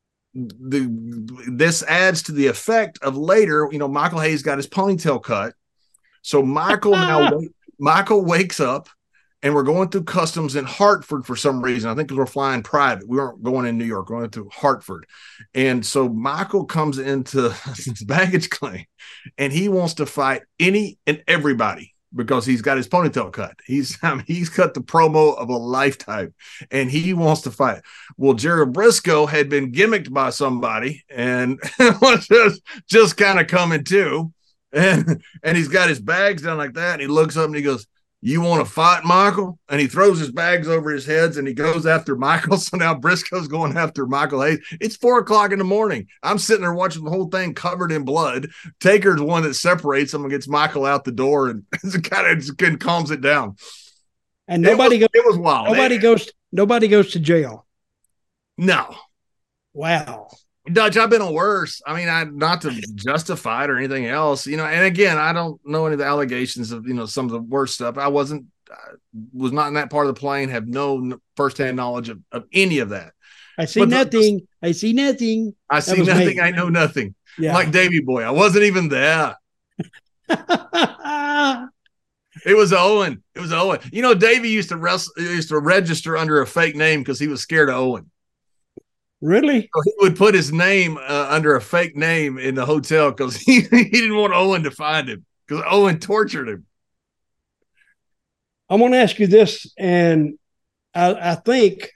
Speaker 3: the this adds to the effect of later, you know, Michael Hayes got his ponytail cut. So Michael now Michael wakes up, and we're going through customs in Hartford for some reason. I think because we're flying private. We weren't going in New York, we're going through Hartford. And so Michael comes into his baggage claim, and he wants to fight any and everybody because he's got his ponytail cut. He's I mean, he's cut the promo of a lifetime, and he wants to fight. Well, Gerald Briscoe had been gimmicked by somebody and was just, just kind of coming to. And, and he's got his bags down like that, and he looks up and he goes, "You want to fight, Michael?" And he throws his bags over his heads, and he goes after Michael. So now Briscoe's going after Michael Hayes. It's four o'clock in the morning. I'm sitting there watching the whole thing covered in blood. Taker's one that separates him and gets Michael out the door, and kind of calms it down.
Speaker 2: And nobody
Speaker 3: it was,
Speaker 2: goes.
Speaker 3: It was wild.
Speaker 2: Nobody
Speaker 3: it,
Speaker 2: goes. Nobody goes to jail.
Speaker 3: No.
Speaker 2: Wow.
Speaker 3: Dutch, I've been on worse. I mean, I not to justify it or anything else, you know. And again, I don't know any of the allegations of, you know, some of the worst stuff. I wasn't, I was not in that part of the plane. Have no firsthand knowledge of, of any of that.
Speaker 2: I see but nothing. The, I see nothing.
Speaker 3: I see nothing. Me. I know nothing. Yeah. Like Davey Boy, I wasn't even there. It was Owen. It was Owen. You know, Davey used to wrestle, used to register under a fake name because he was scared of Owen.
Speaker 2: Really?
Speaker 3: So he would put his name uh, under a fake name in the hotel because he, he didn't want Owen to find him because Owen tortured him.
Speaker 2: I want to ask you this, and I, I think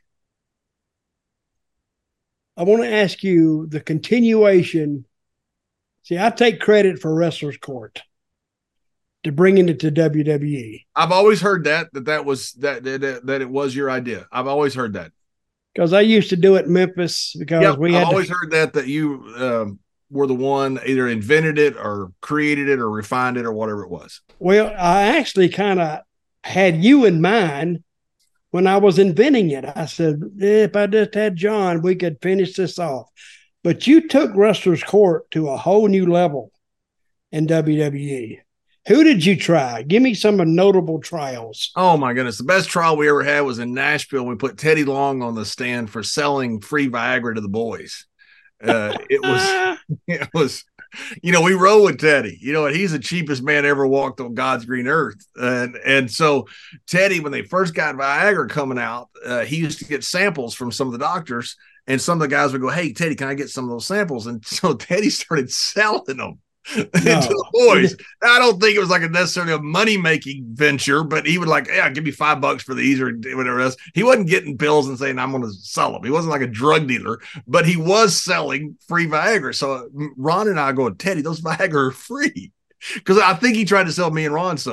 Speaker 2: I want to ask you the continuation. See, I take credit for Wrestler's Court to bringing it to W W E.
Speaker 3: I've always heard that that that was that that, that it was your idea. I've always heard that.
Speaker 2: Because I used to do it in Memphis because
Speaker 3: yep,
Speaker 2: we had
Speaker 3: I've always
Speaker 2: to...
Speaker 3: heard that that you um, were the one either invented it or created it or refined it or whatever it was.
Speaker 2: Well, I actually kind of had you in mind when I was inventing it. I said, if I just had John, we could finish this off. But you took Wrestler's Court to a whole new level in W W E. Who did you try? Give me some notable trials.
Speaker 3: Oh, my goodness. The best trial we ever had was in Nashville. We put Teddy Long on the stand for selling free Viagra to the boys. Uh, it was, it was, you know, we roll with Teddy, you know, and he's the cheapest man ever walked on God's green earth. And, and so Teddy, when they first got Viagra coming out, uh, he used to get samples from some of the doctors, and some of the guys would go, "Hey, Teddy, can I get some of those samples?" And so Teddy started selling them. No. To the boys. I don't think it was like a necessarily a money-making venture, but he would like, yeah, give me five bucks for these or whatever else. He wasn't getting pills and saying, I'm going to sell them. He wasn't like a drug dealer, but he was selling free Viagra. So Ron and I go, Teddy, those Viagra are free. Because I think he tried to sell me and Ron some.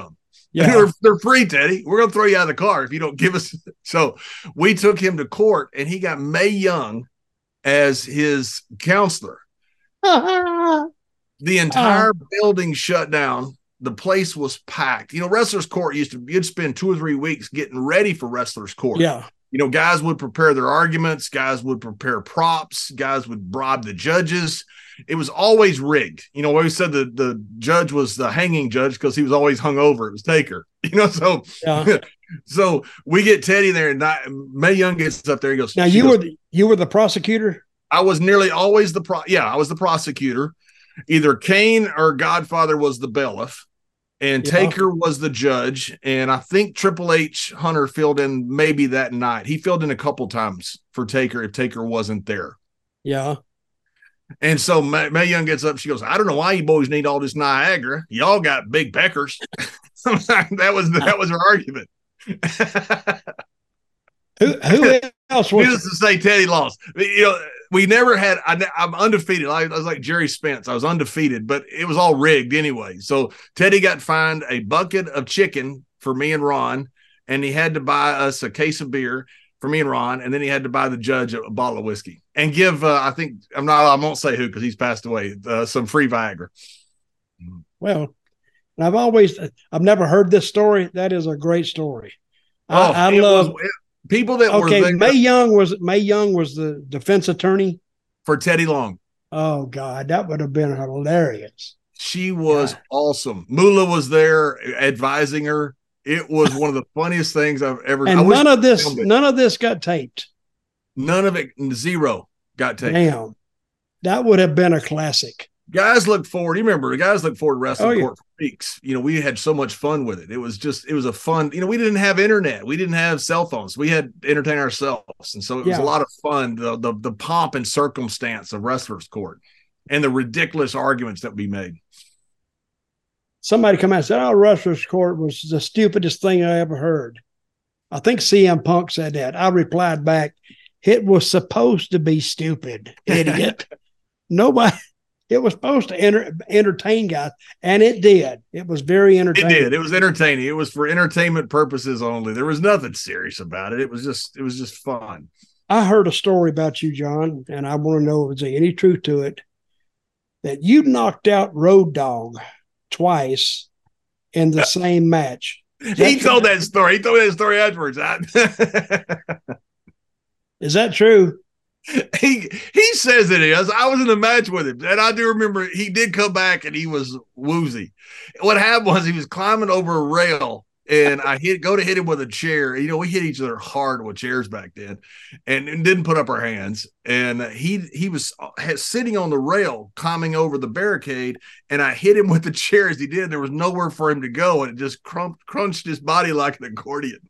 Speaker 2: Yeah.
Speaker 3: they're, they're free, Teddy. We're going to throw you out of the car if you don't give us. So we took him to court, and he got Mae Young as his counselor. The entire uh, building shut down. The place was packed. You know, wrestlers' court used to, you'd spend two or three weeks getting ready for wrestlers' court.
Speaker 2: Yeah.
Speaker 3: You know, guys would prepare their arguments. Guys would prepare props. Guys would bribe the judges. It was always rigged. You know, we always said the, the judge was the hanging judge because he was always hung over. It was Taker. You know, so yeah. So we get Teddy there, and not, Mae Young gets up there. He goes,
Speaker 2: now you goes, were the, you were the prosecutor?
Speaker 3: I was nearly always the pro. Yeah, I was the prosecutor. Either Kane or Godfather was the bailiff, and yeah. Taker was the judge. And I think Triple H Hunter filled in maybe that night. He filled in a couple times for Taker if Taker wasn't there.
Speaker 2: Yeah.
Speaker 3: And so Mae, Mae Young gets up. She goes, I don't know why you boys need all this Niagara. Y'all got big peckers. that was that was her argument.
Speaker 2: who who else was?
Speaker 3: Needless to say, Teddy lost. You know, we never had. I, I'm undefeated. I, I was like Jerry Spence. I was undefeated, but it was all rigged anyway. So Teddy got fined a bucket of chicken for me and Ron, and he had to buy us a case of beer for me and Ron, and then he had to buy the judge a, a bottle of whiskey and give. Uh, I think I'm not. I won't say who because he's passed away. Uh, some free Viagra.
Speaker 2: Well, I've always. I've never heard this story. That is a great story.
Speaker 3: Oh,
Speaker 2: I, I love.
Speaker 3: Was, People that
Speaker 2: okay,
Speaker 3: were there,
Speaker 2: Mae Young was Mae Young was the defense attorney
Speaker 3: for Teddy Long.
Speaker 2: Oh God, that would have been hilarious.
Speaker 3: She was yeah. awesome. Moolah was there advising her. It was one of the funniest things I've ever.
Speaker 2: And none of this, none of this got taped.
Speaker 3: None of it, zero got taped.
Speaker 2: Damn, that would have been a classic.
Speaker 3: Guys look forward. You remember, guys look forward to wrestling
Speaker 2: oh, yeah.
Speaker 3: court for weeks. You know, we had so much fun with it. It was just, it was a fun. You know, we didn't have internet. We didn't have cell phones. We had to entertain ourselves, and so it was
Speaker 2: yeah.
Speaker 3: a lot of fun. The, the the pomp and circumstance of wrestlers' court, and the ridiculous arguments that we made.
Speaker 2: Somebody come out and said, "Oh, wrestlers' court was the stupidest thing I ever heard." I think C M Punk said that. I replied back, "It was supposed to be stupid, idiot." Nobody. It was supposed to enter, entertain guys, and it did. It was very entertaining.
Speaker 3: It did. It was entertaining. It was for entertainment purposes only. There was nothing serious about it. It was just, it was just fun.
Speaker 2: I heard a story about you, John, and I want to know if there's any truth to it. That you knocked out Road Dogg twice in the same match.
Speaker 3: He told that story. He told that story afterwards.
Speaker 2: Is that true?
Speaker 3: He he says it is. I was in a match with him, and I do remember he did come back, and he was woozy. What happened was he was climbing over a rail, and I hit go to hit him with a chair. You know, we hit each other hard with chairs back then, and, and didn't put up our hands. And he he was sitting on the rail, climbing over the barricade, and I hit him with the chair as he did. There was nowhere for him to go, and it just crump, crunched his body like an accordion.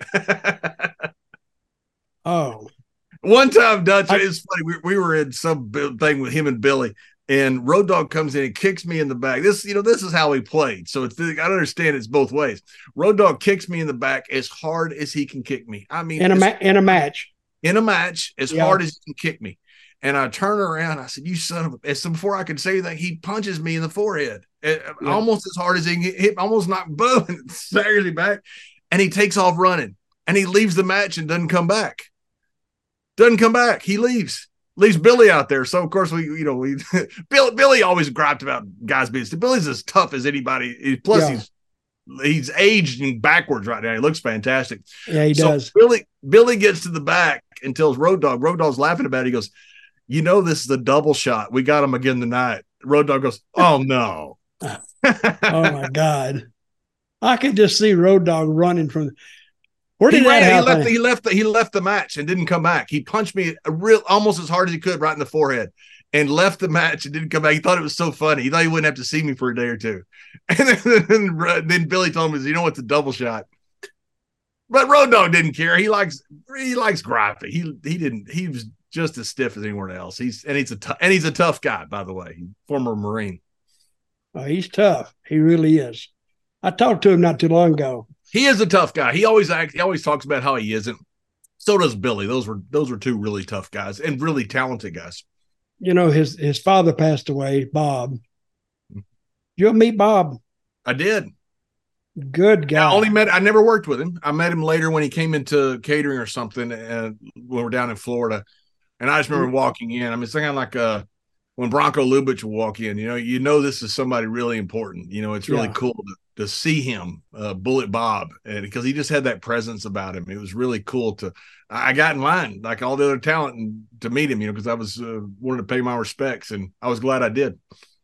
Speaker 2: Oh.
Speaker 3: One time, Dutch, I, it's funny. We, we were in some thing with him and Billy, and Road Dogg comes in and kicks me in the back. This, you know, this is how he played. So it's, I don't understand it's both ways. Road Dogg kicks me in the back as hard as he can kick me. I mean,
Speaker 2: in a ma- in a match,
Speaker 3: in a match, as yeah. hard as he can kick me. And I turn around. I said, "You son of a!" So before I could say anything, he punches me in the forehead, yeah. almost as hard as he can hit. Almost knocked boom, staggers me back, and he takes off running, and he leaves the match and doesn't come back. Doesn't come back. He leaves. Leaves Billy out there. So of course we, you know, we Billy, Billy always griped about guys being. Billy's as tough as anybody. Plus yeah. he's he's aging backwards right now. He looks fantastic.
Speaker 2: Yeah, he
Speaker 3: so
Speaker 2: does.
Speaker 3: Billy Billy gets to the back and tells Road Dogg. Road Dogg's laughing about it. He goes, "You know, this is a double shot. We got him again tonight." Road Dogg goes, "Oh no."
Speaker 2: Oh my God. I could just see Road Dogg running from. Where did
Speaker 3: he,
Speaker 2: that
Speaker 3: ran,
Speaker 2: happen?
Speaker 3: he left. The, he left. The, he left the match and didn't come back. He punched me a real, almost as hard as he could, right in the forehead, and left the match and didn't come back. He thought it was so funny. He thought he wouldn't have to see me for a day or two. And then, then, then Billy told him, "You know what's a double shot?" But Road Dogg didn't care. He likes. He likes griping. He he didn't. He was just as stiff as anyone else. He's and he's a t- and he's a tough guy, by the way. Former Marine.
Speaker 2: Oh, he's tough. He really is. I talked to him not too long ago.
Speaker 3: He is a tough guy. He always acts, he always talks about how he isn't. So does Billy. Those were those were two really tough guys and really talented guys.
Speaker 2: You know, his his father passed away, Bob. You ever meet Bob?
Speaker 3: I did.
Speaker 2: Good guy.
Speaker 3: I only met. I never worked with him. I met him later when he came into catering or something, and when we're down in Florida. And I just remember mm-hmm. walking in. I mean, it's kind of like uh, when Bronco Lubitsch would walk in. You know, you know this is somebody really important. You know, it's really yeah. cool to, to see him, uh, Bullet Bob, and because he just had that presence about him. It was really cool to. I got in line like all the other talent and to meet him. You know, because I was uh, wanted to pay my respects, and I was glad I did.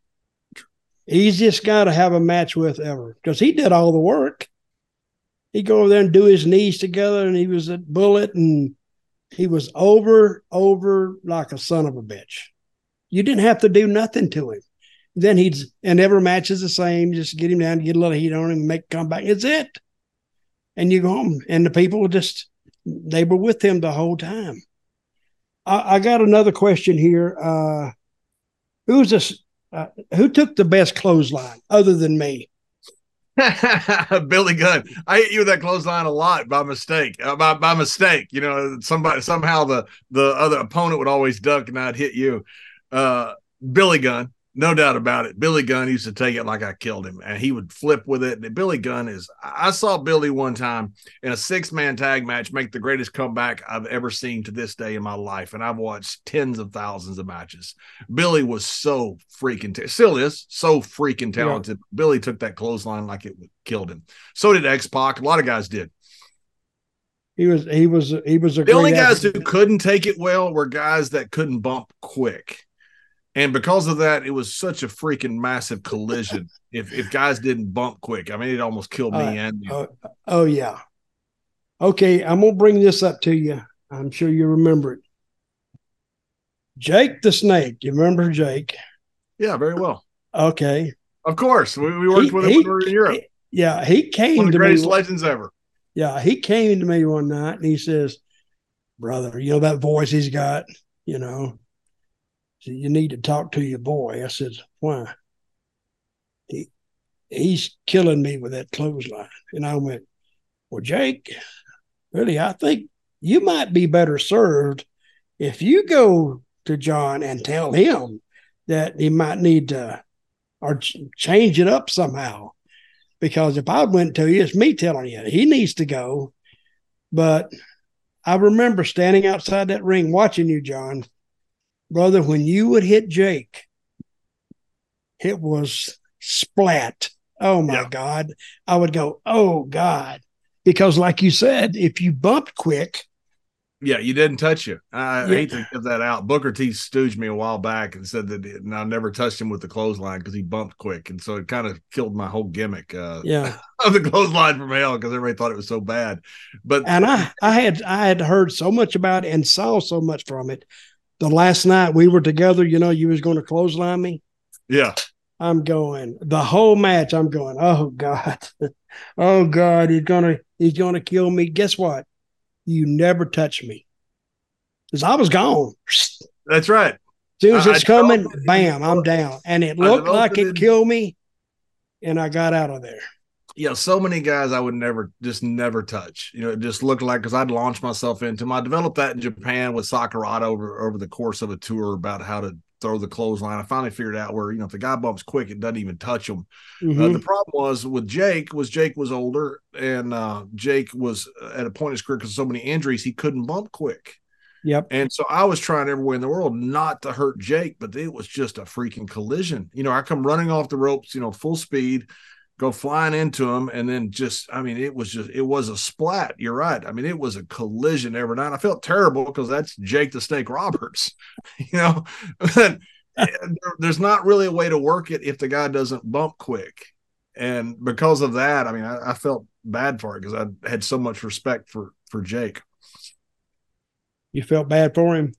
Speaker 2: Easiest guy to have a match with ever because he did all the work. He'd go over there and do his knees together, and he was at Bullet, and he was over, over like a son of a bitch. You didn't have to do nothing to him. Then he'd, and every match is the same. Just get him down, get a little heat on him, make a comeback. It's it. And you go home, and the people were just, they were with him the whole time. I, I got another question here. Uh, who's this? Uh, who took the best clothesline other than me?
Speaker 3: Billy Gunn. I hit you with that clothesline a lot by mistake. Uh, by, by mistake, you know, somebody somehow the the other opponent would always duck, and I'd hit you. Uh, Billy Gunn, no doubt about it. Billy Gunn used to take it like I killed him, and he would flip with it. And Billy Gunn is. I saw Billy one time in a six man tag match make the greatest comeback I've ever seen to this day in my life, and I've watched tens of thousands of matches. Billy was so freaking ta- still is so freaking talented. Yeah. Billy took that clothesline like it killed him. So did X-Pac. A lot of guys did.
Speaker 2: He was he was he was a
Speaker 3: the only guys
Speaker 2: athlete.
Speaker 3: Who couldn't take it well were guys that couldn't bump quick. And because of that, it was such a freaking massive collision. if if guys didn't bump quick, I mean, it almost killed me.
Speaker 2: Uh,
Speaker 3: and you.
Speaker 2: oh, oh yeah. Okay, I'm gonna bring this up to you. I'm sure you remember it. Jake the Snake. You remember Jake?
Speaker 3: Yeah, very well.
Speaker 2: Okay.
Speaker 3: Of course, we, we worked he, with him
Speaker 2: he,
Speaker 3: when we were in Europe.
Speaker 2: He, yeah, he came
Speaker 3: one of the
Speaker 2: to
Speaker 3: greatest
Speaker 2: me,
Speaker 3: legends ever.
Speaker 2: Yeah, he came to me one night and he says, "Brother, you know that voice he's got, you know. So you need to talk to your boy." I said, "Why?" He he's killing me with that clothesline. And I went, "Well, Jake, really, I think you might be better served if you go to John and tell him that he might need to or ch- change it up somehow. Because if I went to you, it's me telling you, he needs to go." But I remember standing outside that ring watching you, John. Brother, when you would hit Jake, it was splat. Oh, my yeah. God. I would go, oh, God. Because like you said, if you bumped quick.
Speaker 3: Yeah, you didn't touch you. I yeah. hate to give that out. Booker T stooged me a while back and said that and I never touched him with the clothesline because he bumped quick. And so it kind of killed my whole gimmick uh,
Speaker 2: yeah.
Speaker 3: of the clothesline from hell because everybody thought it was so bad. But
Speaker 2: And I, I had I had heard so much about it and saw so much from it. The last night we were together, you know, you was going to clothesline me.
Speaker 3: Yeah.
Speaker 2: I'm going the whole match. I'm going, oh God, oh God, he's gonna he's gonna kill me. Guess what? You never touch me because I was gone.
Speaker 3: That's right.
Speaker 2: As soon as it's
Speaker 3: I
Speaker 2: coming, bam, I'm down, and it looked like it, it killed me, and I got out of there.
Speaker 3: Yeah, so many guys I would never, just never touch. You know, it just looked like because I'd launched myself into them. I developed that in Japan with Sakurada over, over the course of a tour about how to throw the clothesline. I finally figured out where, you know, if the guy bumps quick, it doesn't even touch him. Mm-hmm. Uh, the problem was with Jake was Jake was older and uh, Jake was at a point in his career because of so many injuries, he couldn't bump quick.
Speaker 2: Yep.
Speaker 3: And so I was trying every way in the world not to hurt Jake, but it was just a freaking collision. You know, I come running off the ropes, you know, full speed, go flying into him, and then just, I mean, it was just, it was a splat. You're right. I mean, it was a collision every night. I felt terrible because that's Jake the Snake Roberts, you know. There's not really a way to work it if the guy doesn't bump quick. And because of that, I mean, I, I felt bad for it because I had so much respect for, for Jake.
Speaker 2: You felt bad for him?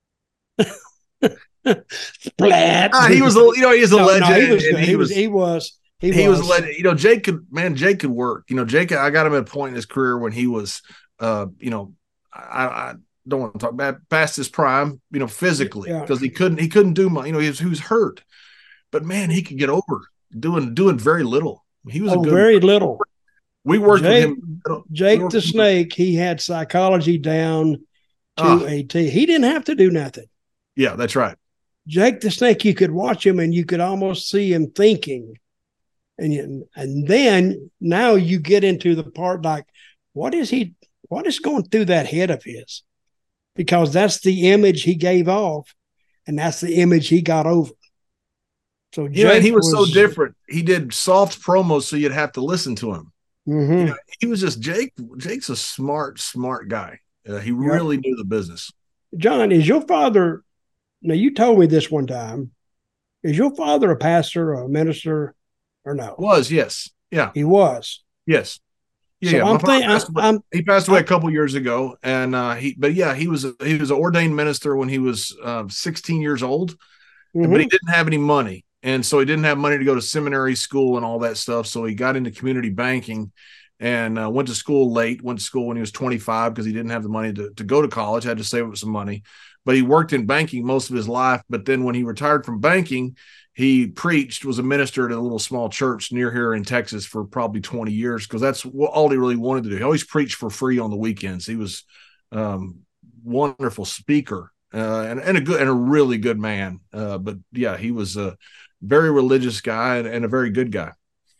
Speaker 2: Splat.
Speaker 3: Ah, he was, a, you know, he's a no, legend.
Speaker 2: No, he was,
Speaker 3: and
Speaker 2: he,
Speaker 3: he
Speaker 2: was,
Speaker 3: was,
Speaker 2: he was, he was,
Speaker 3: he was a legend. You know, Jake could, man, Jake could work. You know, Jake, I got him at a point in his career when he was, uh, you know, I, I don't want to talk about past his prime, you know, physically, because yeah. he couldn't, he couldn't do much. You know, he was, he was hurt, but man, he could get over doing, doing very little. He was
Speaker 2: oh,
Speaker 3: a good
Speaker 2: very
Speaker 3: player.
Speaker 2: little.
Speaker 3: We worked
Speaker 2: Jake,
Speaker 3: with him.
Speaker 2: Jake the Snake. He had psychology down to ah. a T. He didn't have to do nothing.
Speaker 3: Yeah, that's right.
Speaker 2: Jake the Snake, you could watch him and you could almost see him thinking And you, and then now you get into the part like, what is he, what is going through that head of his? Because that's the image he gave off, and that's the image he got over. So
Speaker 3: yeah,
Speaker 2: Jake
Speaker 3: he was, was so different. He did soft promos, so you'd have to listen to him.
Speaker 2: Mm-hmm.
Speaker 3: You know, he was just Jake. Jake's a smart, smart guy. Uh, he yep. really knew the business.
Speaker 2: John, is your father? Now you told me this one time. Is your father a pastor or a minister, or no?
Speaker 3: Was yes, yeah,
Speaker 2: he was.
Speaker 3: Yes, yeah.
Speaker 2: So
Speaker 3: yeah.
Speaker 2: I'm think,
Speaker 3: passed
Speaker 2: I'm, I'm,
Speaker 3: he passed away
Speaker 2: I'm,
Speaker 3: a couple years ago, and uh, he. But yeah, he was a, he was an ordained minister when he was uh, sixteen years old, mm-hmm. but he didn't have any money. And so he didn't have money to go to seminary school and all that stuff. So he got into community banking and uh, went to school late, went to school when he was twenty-five because he didn't have the money to, to go to college, had to save up some money. But he worked in banking most of his life. But then when he retired from banking, he preached, was a minister at a little small church near here in Texas for probably twenty years because that's what, all he really wanted to do. He always preached for free on the weekends. He was um, wonderful speaker uh, and, and a good and a really good man. Uh, but yeah, he was a very religious guy and, and a very good guy.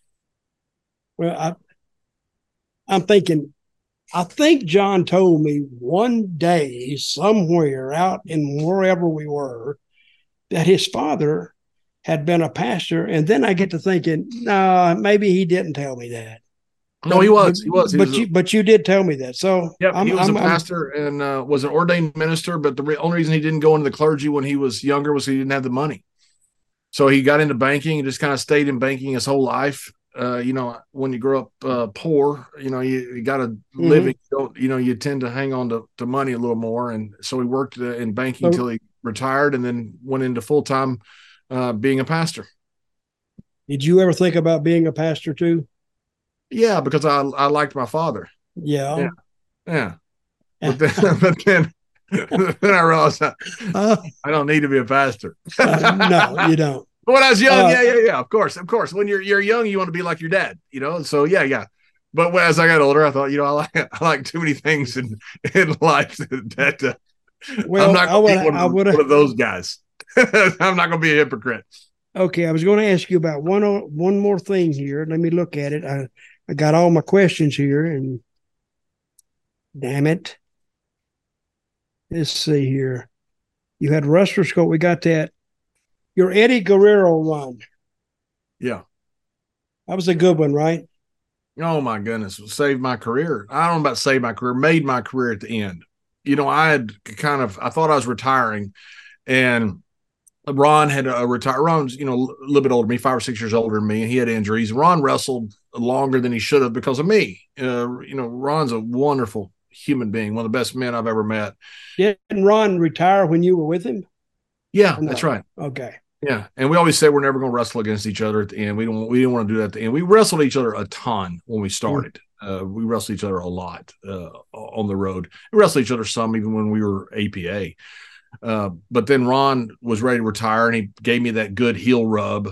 Speaker 2: Well, I, I'm thinking, I think John told me one day somewhere out in wherever we were that his father had been a pastor. And then I get to thinking, no, nah, maybe he didn't tell me that.
Speaker 3: No, he was. He was. He
Speaker 2: but
Speaker 3: was
Speaker 2: you,
Speaker 3: a,
Speaker 2: but you did tell me that. So
Speaker 3: yeah, he was
Speaker 2: I'm,
Speaker 3: a pastor I'm, and uh, was an ordained minister. But the re- only reason he didn't go into the clergy when he was younger was he didn't have the money. So he got into banking and just kind of stayed in banking his whole life. Uh, you know, when you grow up uh, poor, you know, you, you got a mm-hmm. living. You don't, you know, you tend to hang on to, to money a little more. And so he worked uh, in banking until so, he retired and then went into full time uh, being a pastor.
Speaker 2: Did you ever think about being a pastor too?
Speaker 3: Yeah, because I I liked my father.
Speaker 2: Yeah,
Speaker 3: yeah, yeah. But then, but then, then I realized I, uh, I don't need to be a pastor.
Speaker 2: uh, no, you don't.
Speaker 3: But when I was young, uh, yeah, yeah, yeah. Of course, of course. When you're you're young, you want to be like your dad, you know. So yeah, yeah. But as I got older, I thought, you know, I like I like too many things in in life that uh,
Speaker 2: well,
Speaker 3: I'm not going to be one,
Speaker 2: I
Speaker 3: of, one of those guys. I'm not going to be a hypocrite.
Speaker 2: Okay, I was going to ask you about one one more thing here. Let me look at it. I, I got all my questions here, and damn it. Let's see here. You had Wrestler's Court. We got that. Your Eddie Guerrero run.
Speaker 3: Yeah.
Speaker 2: That was a good one, right?
Speaker 3: Oh, my goodness. Saved my career. I don't know about saved my career. Made my career at the end. You know, I had kind of – I thought I was retiring, and – Ron had a retire. Ron's, you know, a little bit older than me, five or six years older than me, and he had injuries. Ron wrestled longer than he should have because of me. Uh, you know, Ron's a wonderful human being, one of the best men I've ever met.
Speaker 2: Didn't Ron retire when you were with him?
Speaker 3: Yeah, no? That's right.
Speaker 2: Okay.
Speaker 3: Yeah, and we always said we're never going to wrestle against each other at the end. We don't. We didn't want to do that at the end. We wrestled each other a ton when we started. Mm. Uh, we wrestled each other a lot uh, on the road. We wrestled each other some even when we were A P A. Uh, but then Ron was ready to retire, and he gave me that good heel rub.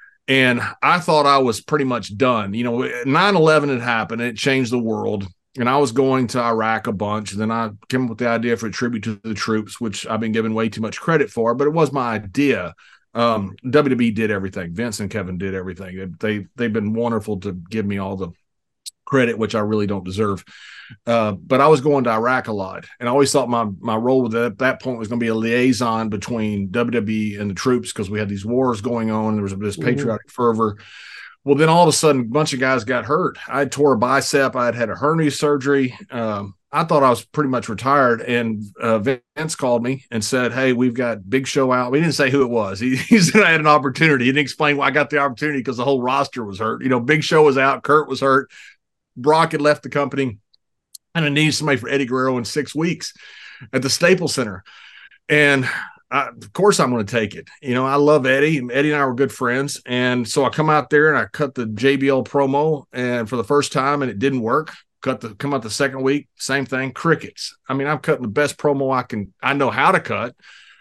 Speaker 3: And I thought I was pretty much done. You know, nine eleven had happened. It changed the world. And I was going to Iraq a bunch. And then I came up with the idea for a tribute to the troops, which I've been given way too much credit for. But it was my idea. Um, W W E did everything. Vince and Kevin did everything. They, they've been wonderful to give me all the credit, which I really don't deserve. Uh, but I was going to Iraq a lot, and I always thought my my role at that, that point was going to be a liaison between W W E and the troops because we had these wars going on. There was this patriotic mm-hmm. fervor. Well, then all of a sudden, a bunch of guys got hurt. I tore a bicep. I had had a hernia surgery. Um, I thought I was pretty much retired, and uh, Vince called me and said, "Hey, we've got Big Show out." We didn't say who it was. He, he said I had an opportunity. He didn't explain why I got the opportunity because the whole roster was hurt. You know, Big Show was out. Kurt was hurt. Brock had left the company. And I needed somebody for Eddie Guerrero in six weeks at the Staples Center. And I, of course I'm going to take it. You know, I love Eddie, and Eddie and I were good friends. And so I come out there and I cut the J B L promo, and for the first time, and it didn't work. Cut the come out the second week, same thing, crickets. I mean, I'm cutting the best promo I can, I know how to cut.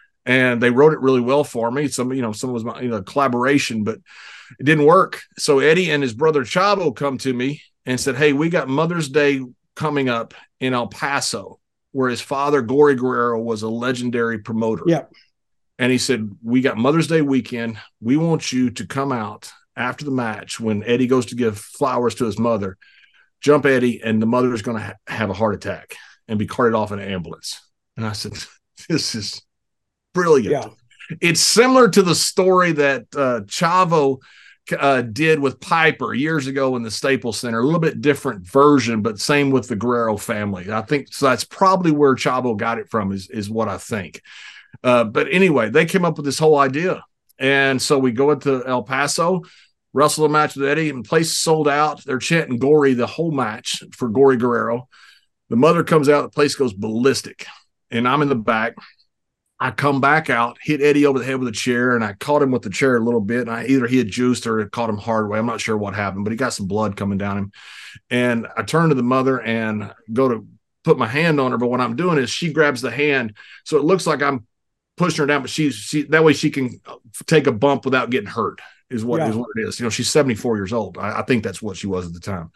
Speaker 3: And they wrote it really well for me. Some, you know, some was my, you know, collaboration, but it didn't work. So Eddie and his brother Chavo come to me and said, "Hey, we got Mother's Day coming up in El Paso, where his father, Gory Guerrero, was a legendary promoter."
Speaker 2: Yeah.
Speaker 3: And he said, "We got Mother's Day weekend. We want you to come out after the match, when Eddie goes to give flowers to his mother, jump Eddie, and the mother is going to ha- have a heart attack and be carted off in an ambulance. And I said, this is brilliant. Yeah. It's similar to the story that uh, Chavo uh, did with Piper years ago in the Staples Center, a little bit different version, but same with the Guerrero family. I think so. That's probably where Chavo got it from, is, is what I think. Uh, but anyway, they came up with this whole idea. And so we go into El Paso, wrestle a match with Eddie, and the place sold out. They're chanting Gory the whole match for Gory Guerrero. The mother comes out, the place goes ballistic, and I'm in the back. I come back out, hit Eddie over the head with a chair, and I caught him with the chair a little bit. And I either he had juiced or it caught him hard way. I'm not sure what happened, but he got some blood coming down him. And I turn to the mother and go to put my hand on her. But what I'm doing is she grabs the hand, so it looks like I'm pushing her down, but she's she that way she can take a bump without getting hurt. Is what yeah. is what it is. You know, she's seventy-four years old. I, I think that's what she was at the time.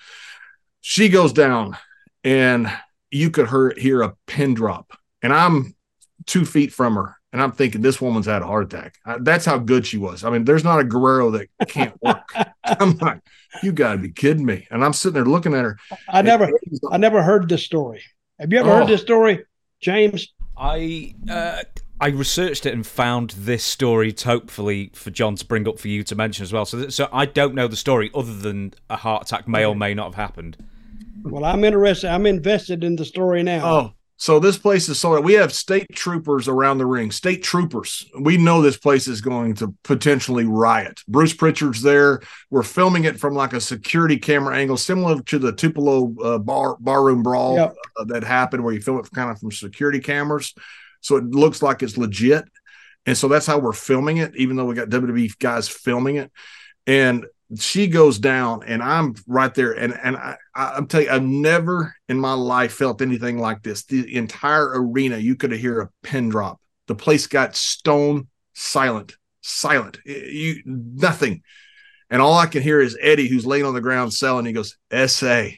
Speaker 3: She goes down, and you could hear, hear a pin drop. And I'm two feet from her, and I'm thinking, this woman's had a heart attack. I, that's how good she was. I mean, there's not a Guerrero that can't work. I'm like, you got to be kidding me. And I'm sitting there looking at her.
Speaker 2: I never, I never heard this story. Have you ever oh. heard this story, James?
Speaker 1: I uh, I researched it and found this story, hopefully for John to bring up for you to mention as well. So, so I don't know the story other than a heart attack may or may not have happened.
Speaker 2: Well, I'm interested. I'm invested in the story now.
Speaker 3: Oh, so this place is sold out. We have state troopers around the ring. State troopers. We know this place is going to potentially riot. Bruce Pritchard's there. We're filming it from like a security camera angle, similar to the Tupelo uh, bar barroom brawl yep. uh, that happened, where you film it kind of from security cameras. So it looks like it's legit. And so that's how we're filming it, even though we got W W E guys filming it. And she goes down, and I'm right there. And, and I, I'm telling you, I've never in my life felt anything like this. The entire arena, you could hear a pin drop. The place got stone silent, silent, you, nothing. And all I can hear is Eddie, who's laying on the ground selling. He goes, S A,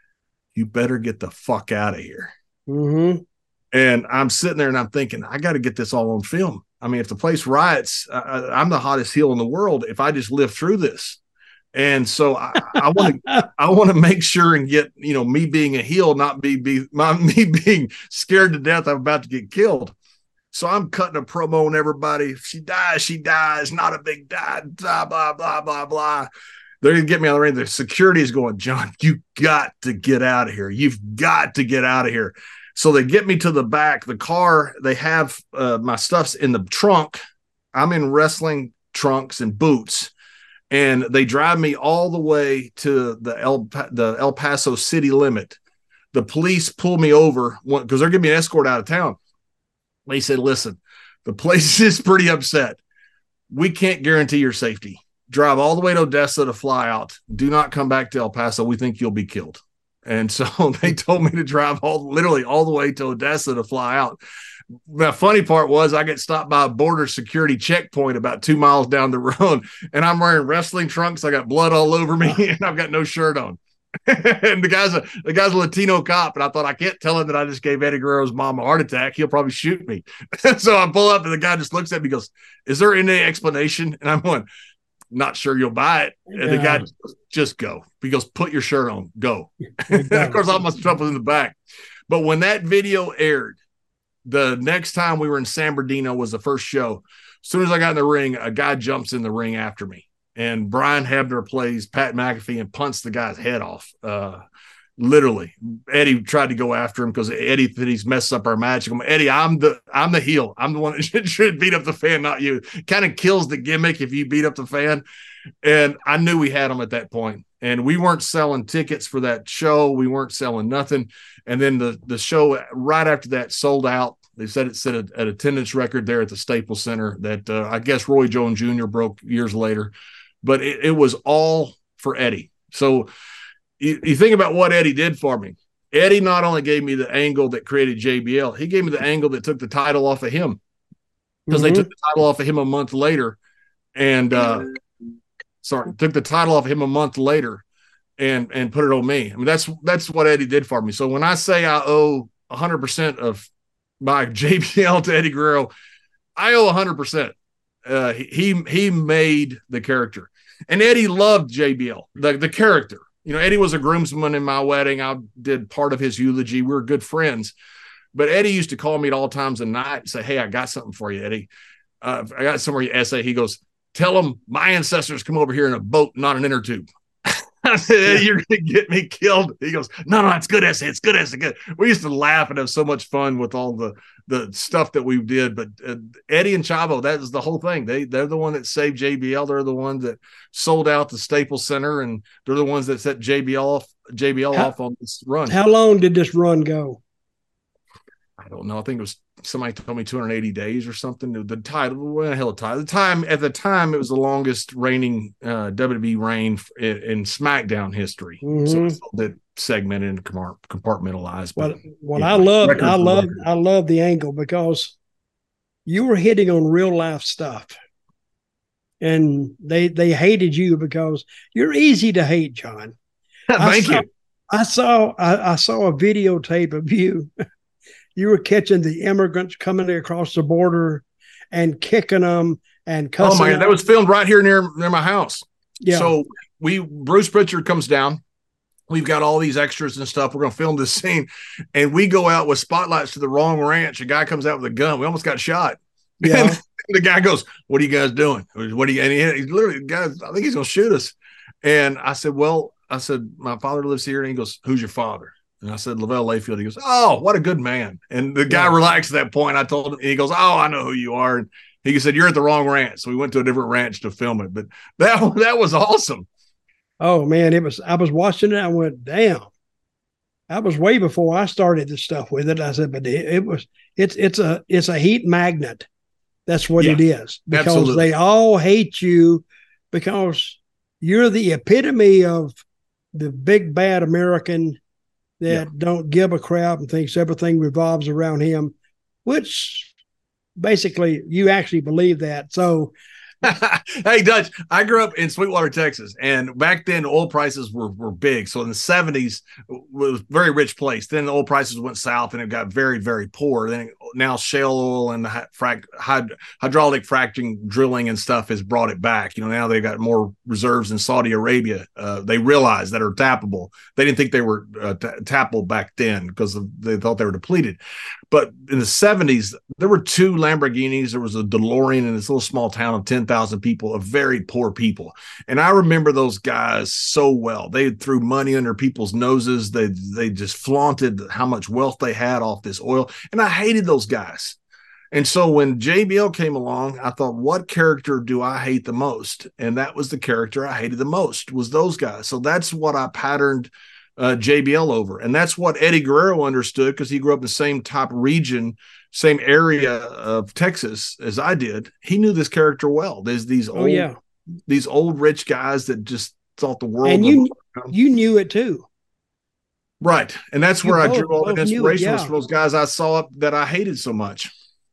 Speaker 3: you better get the fuck out of here.
Speaker 2: Mm-hmm.
Speaker 3: And I'm sitting there and I'm thinking, I got to get this all on film. I mean, if the place riots, uh, I'm the hottest heel in the world if I just live through this. And so I want to, I want to make sure and get, you know, me being a heel, not be, be my, me being scared to death I'm about to get killed. So I'm cutting a promo on everybody. If she dies, she dies. Not a big die. Blah, blah, blah, blah, blah. They're going to get me on the ring. The security is going, John, you got to get out of here. You've got to get out of here. So they get me to the back. The car, they have uh, my stuff's in the trunk. I'm in wrestling trunks and boots. And they drive me all the way to the El, the El Paso city limit. The police pull me over because they're giving me an escort out of town. They said, listen, the place is pretty upset. We can't guarantee your safety. Drive all the way to Odessa to fly out. Do not come back to El Paso. We think you'll be killed. And so they told me to drive all literally all the way to Odessa to fly out. The funny part was I get stopped by a border security checkpoint about two miles down the road, and I'm wearing wrestling trunks. I got blood all over me, and I've got no shirt on. And the guy's a the guy's a Latino cop, and I thought, I can't tell him that I just gave Eddie Guerrero's mom a heart attack. He'll probably shoot me. So I pull up, and the guy just looks at me and goes, is there any explanation? And I'm going, not sure you'll buy it. And yeah. the guy just goes, just go. He goes, put your shirt on, go. Of course, all my stuff was in the back. But when that video aired, the next time we were in San Bernardino was the first show. As soon as I got in the ring, a guy jumps in the ring after me. And Brian Hebner plays Pat McAfee and punts the guy's head off. Uh, literally. Eddie tried to go after him because Eddie said he's messed up our match. I'm, Eddie, I'm the I'm the heel. I'm the one that should, should beat up the fan, not you. Kind of kills the gimmick if you beat up the fan. And I knew we had him at that point. And we weren't selling tickets for that show. We weren't selling nothing. And then the, the show right after that sold out. They said it set an attendance record there at the Staples Center that uh, I guess Roy Jones Junior broke years later. But it, it was all for Eddie. So you, you think about what Eddie did for me. Eddie not only gave me the angle that created J B L, he gave me the angle that took the title off of him. Because mm-hmm. they took the title off of him a month later. And uh, sorry, took the title off of him a month later and and put it on me. I mean, that's that's what Eddie did for me. So when I say I owe one hundred percent of my J B L to Eddie Guerrero, I owe one hundred percent. Uh, he he made the character. And Eddie loved J B L, the, the character. You know, Eddie was a groomsman in my wedding. I did part of his eulogy. We were good friends. But Eddie used to call me at all times of night and say, hey, I got something for you, Eddie. Uh, I got somewhere you essay. He goes, tell them my ancestors come over here in a boat, not an inner tube. I said, hey, you're going to get me killed. He goes, no, no, it's good essay. It's good essay. Good. We used to laugh and have so much fun with all the, the stuff that we did. But uh, Eddie and Chavo, that is the whole thing. They, they're the one that saved J B L. They're the ones that sold out the Staples Center, and they're the ones that set J B L off, J B L how, off on this run.
Speaker 2: How long did this run go?
Speaker 3: I don't know. I think it was, somebody told me two hundred eighty days or something. The title, well, hell of time. The time at the time, it was the longest reigning uh, W W E reign in, in SmackDown history. Mm-hmm. So it's a bit segmented and compartmentalized.
Speaker 2: Well, what yeah, I love, I love, I love the angle because you were hitting on real life stuff, and they they hated you because you're easy to hate, John.
Speaker 3: Thank
Speaker 2: I
Speaker 3: you.
Speaker 2: Saw, I saw I, I saw a videotape of you. You were catching the immigrants coming across the border and kicking them and cussing.
Speaker 3: Oh my God, that was filmed right here near near my house.
Speaker 2: Yeah.
Speaker 3: So we Bruce Pritchard comes down. We've got all these extras and stuff. We're going to film this scene, and we go out with spotlights to the wrong ranch. A guy comes out with a gun. We almost got shot.
Speaker 2: Yeah.
Speaker 3: And the guy goes, "What are you guys doing? What are you?" And he, he's literally, guys, I think he's going to shoot us. And I said, "Well," I said, "My father lives here." And he goes, "Who's your father?" And I said, Lavelle Layfield. He goes, "Oh, what a good man." And the guy yeah. relaxed at that point. I told him, he goes, "Oh, I know who you are." And he said, "You're at the wrong ranch." So we went to a different ranch to film it. But that, that was awesome.
Speaker 2: Oh man, it was, I was watching it. I went, damn. That was way before I started the stuff with it. I said, but it, it was, it's, it's a, it's a heat magnet. That's what yeah, it is, because absolutely. They all hate you because you're the epitome of the big bad American that yeah. don't give a crap and thinks everything revolves around him, which basically you actually believe that. So,
Speaker 3: hey, Dutch, I grew up in Sweetwater, Texas, and back then oil prices were, were big. So in the seventies, it was a very rich place. Then the oil prices went south and it got very, very poor. Then now shale oil and the frac, hyd, hydraulic fracturing drilling and stuff has brought it back. You know, now they've got more reserves in Saudi Arabia. Uh, they realize that are tappable. They didn't think they were uh, t- tappable back then because of, they thought they were depleted. But in the seventies, there were two Lamborghinis. There was a DeLorean in this little small town of ten thousand people, of very poor people. And I remember those guys so well. They threw money under people's noses. They, they just flaunted how much wealth they had off this oil. And I hated those guys. And so when J B L came along, I thought, what character do I hate the most? And that was the character I hated the most, was those guys. So that's what I patterned Uh, J B L over. And that's what Eddie Guerrero understood, because he grew up in the same top region, same area of Texas as I did. He knew this character well. There's these old, oh, yeah. these old rich guys that just thought the world.
Speaker 2: And you, you knew it too.
Speaker 3: Right. And that's you where both, I drew all the inspiration yeah. from those guys I saw that I hated so much.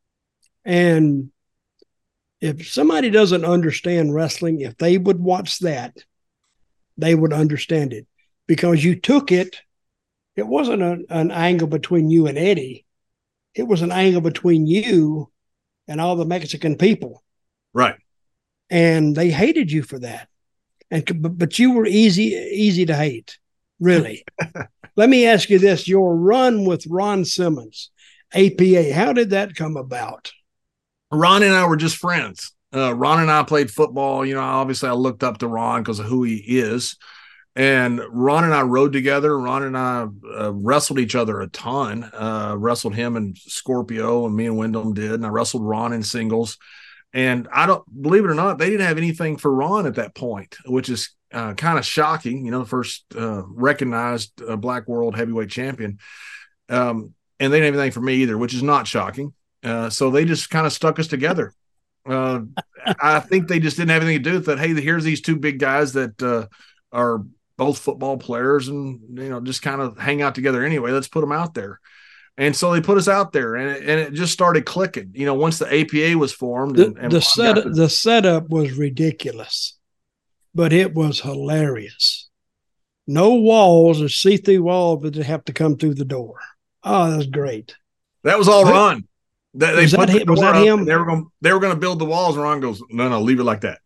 Speaker 2: And if somebody doesn't understand wrestling, if they would watch that, they would understand it. Because you took it, it wasn't a, an angle between you and Eddie. It was an angle between you and all the Mexican people.
Speaker 3: Right.
Speaker 2: And they hated you for that. And but you were easy, easy to hate, really. Let me ask you this. Your run with Ron Simmons, A P A, how did that come about?
Speaker 3: Ron and I were just friends. Uh, Ron and I played football. You know, obviously I looked up to Ron because of who he is. And Ron and I rode together. Ron and I uh, wrestled each other a ton. Uh, wrestled him and Scorpio, and me and Wyndham did. And I wrestled Ron in singles. And I don't believe it or not, they didn't have anything for Ron at that point, which is uh, kind of shocking. You know, the first uh, recognized uh, Black World Heavyweight Champion. Um, and they didn't have anything for me either, which is not shocking. Uh, so they just kind of stuck us together. Uh, I think they just didn't have anything to do with that. Hey, here's these two big guys that uh, are both football players and, you know, just kind of hang out together anyway. Let's put them out there. And so they put us out there, and it, and it just started clicking. You know, once the A P A was formed.
Speaker 2: The,
Speaker 3: and, and
Speaker 2: the, set, the, the setup was ridiculous, but it was hilarious. No walls or see-through walls, but they have to come through the door. Oh, that was great.
Speaker 3: That was all Ron. They, they
Speaker 2: was,
Speaker 3: put
Speaker 2: that,
Speaker 3: the
Speaker 2: was that him?
Speaker 3: They were going. They were going to build the walls, and Ron goes, "No, no, leave it like that."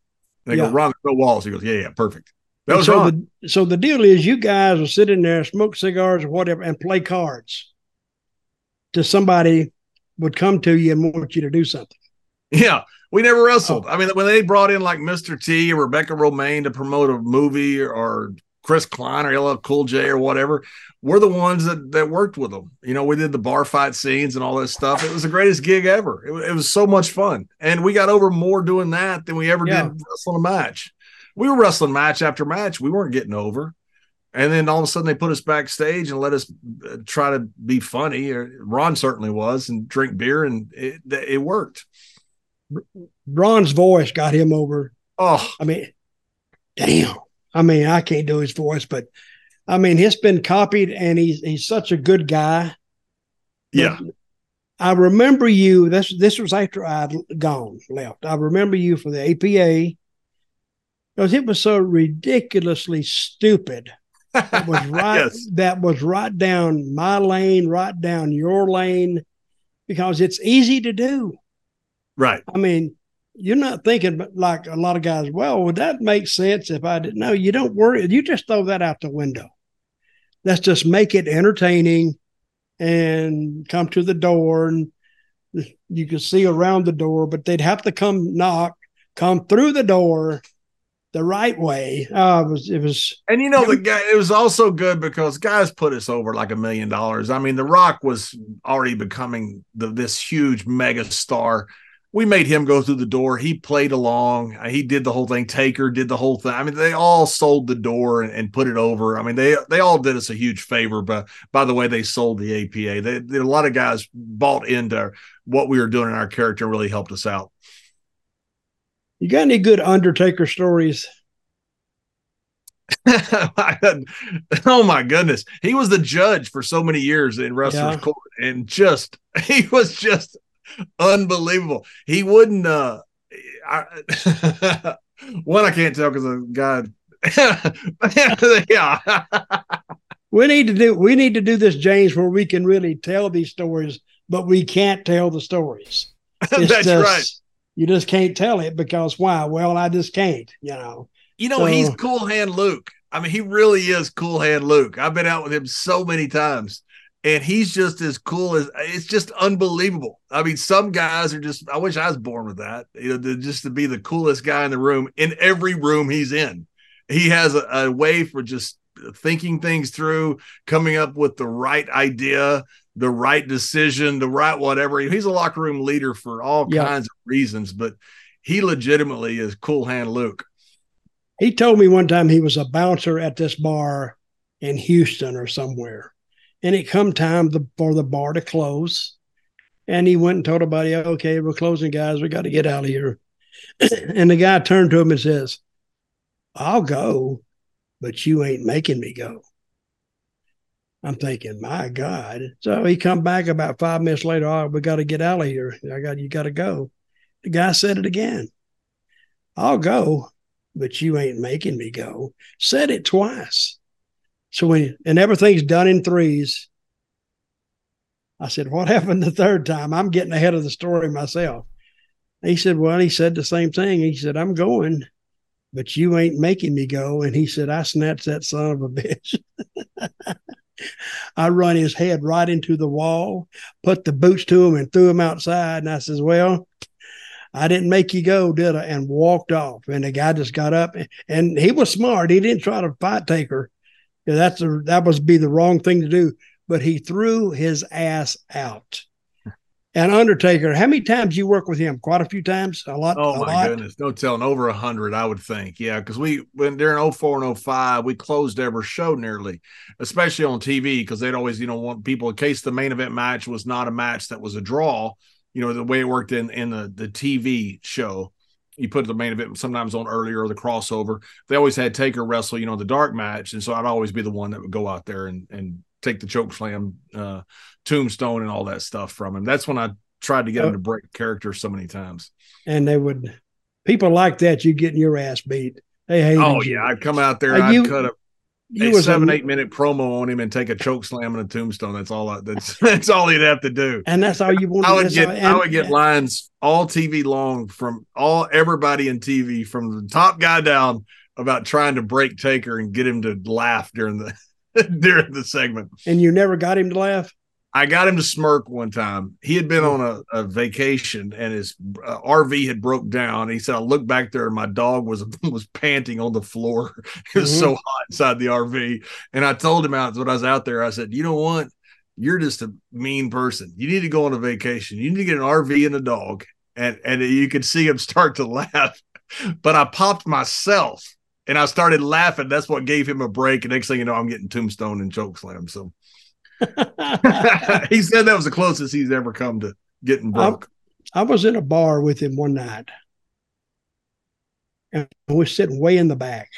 Speaker 3: They yeah. go, Ron, there's no walls. He goes, yeah, yeah, perfect. That
Speaker 2: and
Speaker 3: was
Speaker 2: so
Speaker 3: Ron.
Speaker 2: The, so the deal is you guys will sit in there, smoke cigars or whatever, and play cards till somebody would come to you and want you to do something.
Speaker 3: Yeah, we never wrestled. Oh. I mean, when they brought in like Mister T or Rebecca Romaine to promote a movie or, or Chris Klein or L L Cool J or whatever, we're the ones that, that worked with them. You know, we did the bar fight scenes and all this stuff. It was the greatest gig ever. It, it was so much fun. And we got over more doing that than we ever yeah. did wrestling a match. We were wrestling match after match. We weren't getting over. And then all of a sudden they put us backstage and let us try to be funny. Ron certainly was, and drink beer, and it, it worked.
Speaker 2: Ron's voice got him over.
Speaker 3: Oh,
Speaker 2: I mean, damn. I mean, I can't do his voice, but I mean, it's been copied, and he's he's such a good guy.
Speaker 3: Yeah.
Speaker 2: But I remember you. This this was after I'd gone left. I remember you for the A P A because it was so ridiculously stupid. That was right. yes. That was right down my lane, right down your lane, because it's easy to do.
Speaker 3: Right.
Speaker 2: I mean, you're not thinking like a lot of guys, well, would that make sense if I didn't know? You don't worry. You just throw that out the window. Let's just make it entertaining and come to the door, and you can see around the door, but they'd have to come knock, come through the door the right way. Uh, it was, it was,
Speaker 3: and you know, the guy, it was also good because guys put us over like a million dollars. I mean, The Rock was already becoming the, this huge mega star. We made him go through the door. He played along. He did the whole thing. Taker did the whole thing. I mean, they all sold the door and, and put it over. I mean, they they all did us a huge favor. But by the way, they sold the A P A. They, they, a lot of guys bought into what we were doing in our character and really helped us out.
Speaker 2: You got any good Undertaker stories?
Speaker 3: Oh my goodness. He was the judge for so many years in Wrestlers yeah. Court, and just, he was just unbelievable. He wouldn't, uh, I, one, I can't tell because of God. yeah.
Speaker 2: We need to do, we need to do this, James, where we can really tell these stories, but we can't tell the stories.
Speaker 3: It's That's
Speaker 2: just,
Speaker 3: right.
Speaker 2: You just can't tell it because why? Well, I just can't, you know.
Speaker 3: You know, so, he's Cool Hand Luke. I mean, he really is Cool Hand Luke. I've been out with him so many times, and he's just as cool as, it's just unbelievable. I mean, some guys are just, I wish I was born with that, you know, to, just to be the coolest guy in the room, in every room he's in. He has a, a way for just thinking things through, coming up with the right idea, the right decision, the right whatever. He's a locker room leader for all yeah. kinds of reasons, but he legitimately is Cool Hand Luke.
Speaker 2: He told me one time he was a bouncer at this bar in Houston or somewhere, and it come time to, for the bar to close, and he went and told everybody, okay, we're closing, guys. We got to get out of here. And the guy turned to him and says, I'll go, but you ain't making me go. I'm thinking, my God. So he come back about five minutes later. Oh, we got to get out of here. I got, you got to go. The guy said it again. I'll go, but you ain't making me go. Said it twice. So when, and everything's done in threes. I said, what happened the third time? I'm getting ahead of the story myself. He said, well, he said the same thing. He said, I'm going, but you ain't making me go. And he said, I snatched that son of a bitch. I run his head right into the wall, put the boots to him and threw him outside. And I says, well, I didn't make you go, did I? And walked off. And the guy just got up, and he was smart. He didn't try to fight Taker. That's a, that was be the wrong thing to do, but he threw his ass out. And Undertaker, how many times you work with him? Quite a few times? A lot?
Speaker 3: Oh,
Speaker 2: a
Speaker 3: my
Speaker 2: lot?
Speaker 3: goodness. No telling. Over a hundred, I would think. Yeah, because we, when during oh four and oh five, we closed every show nearly, especially on T V, because they'd always, you know, want people, in case the main event match was not a match that was a draw, you know, the way it worked in, in the, the T V show, you put the main event sometimes on earlier or the crossover. They always had Taker wrestle, you know, the dark match. And so I'd always be the one that would go out there and, and take the choke slam, uh, tombstone and all that stuff from him. That's when I tried to get him to break character so many times.
Speaker 2: And they would, people like that, you getting your ass beat. They hated
Speaker 3: oh,
Speaker 2: you.
Speaker 3: yeah. I'd come out there and uh, I'd
Speaker 2: you,
Speaker 3: cut up. a seven, a, eight minute promo on him and take a choke slam and a tombstone. That's all. I, that's that's all he'd have to do.
Speaker 2: And that's all you want.
Speaker 3: I would get. All, and, I would get lines all T V long from all everybody in T V, from the top guy down, about trying to break Taker and get him to laugh during the during the segment.
Speaker 2: And you never got him to laugh?
Speaker 3: I got him to smirk one time. He had been on a, a vacation and his uh, R V had broke down. He said, I looked back there and my dog was was panting on the floor. It was mm-hmm. so hot inside the R V. And I told him out when I was out there, I said, you know what? You're just a mean person. You need to go on a vacation. You need to get an R V and a dog. And, and you could see him start to laugh. But I popped myself and I started laughing. That's what gave him a break. And next thing you know, I'm getting tombstone and chokeslam. So he said that was the closest he's ever come to getting broke.
Speaker 2: I, I was in a bar with him one night, and we were sitting way in the back.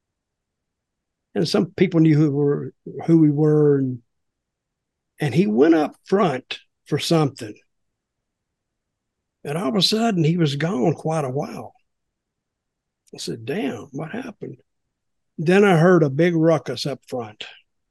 Speaker 2: And some people knew who we were, who we were, and, and he went up front for something. And all of a sudden, he was gone quite a while. I said, damn, what happened? Then I heard a big ruckus up front.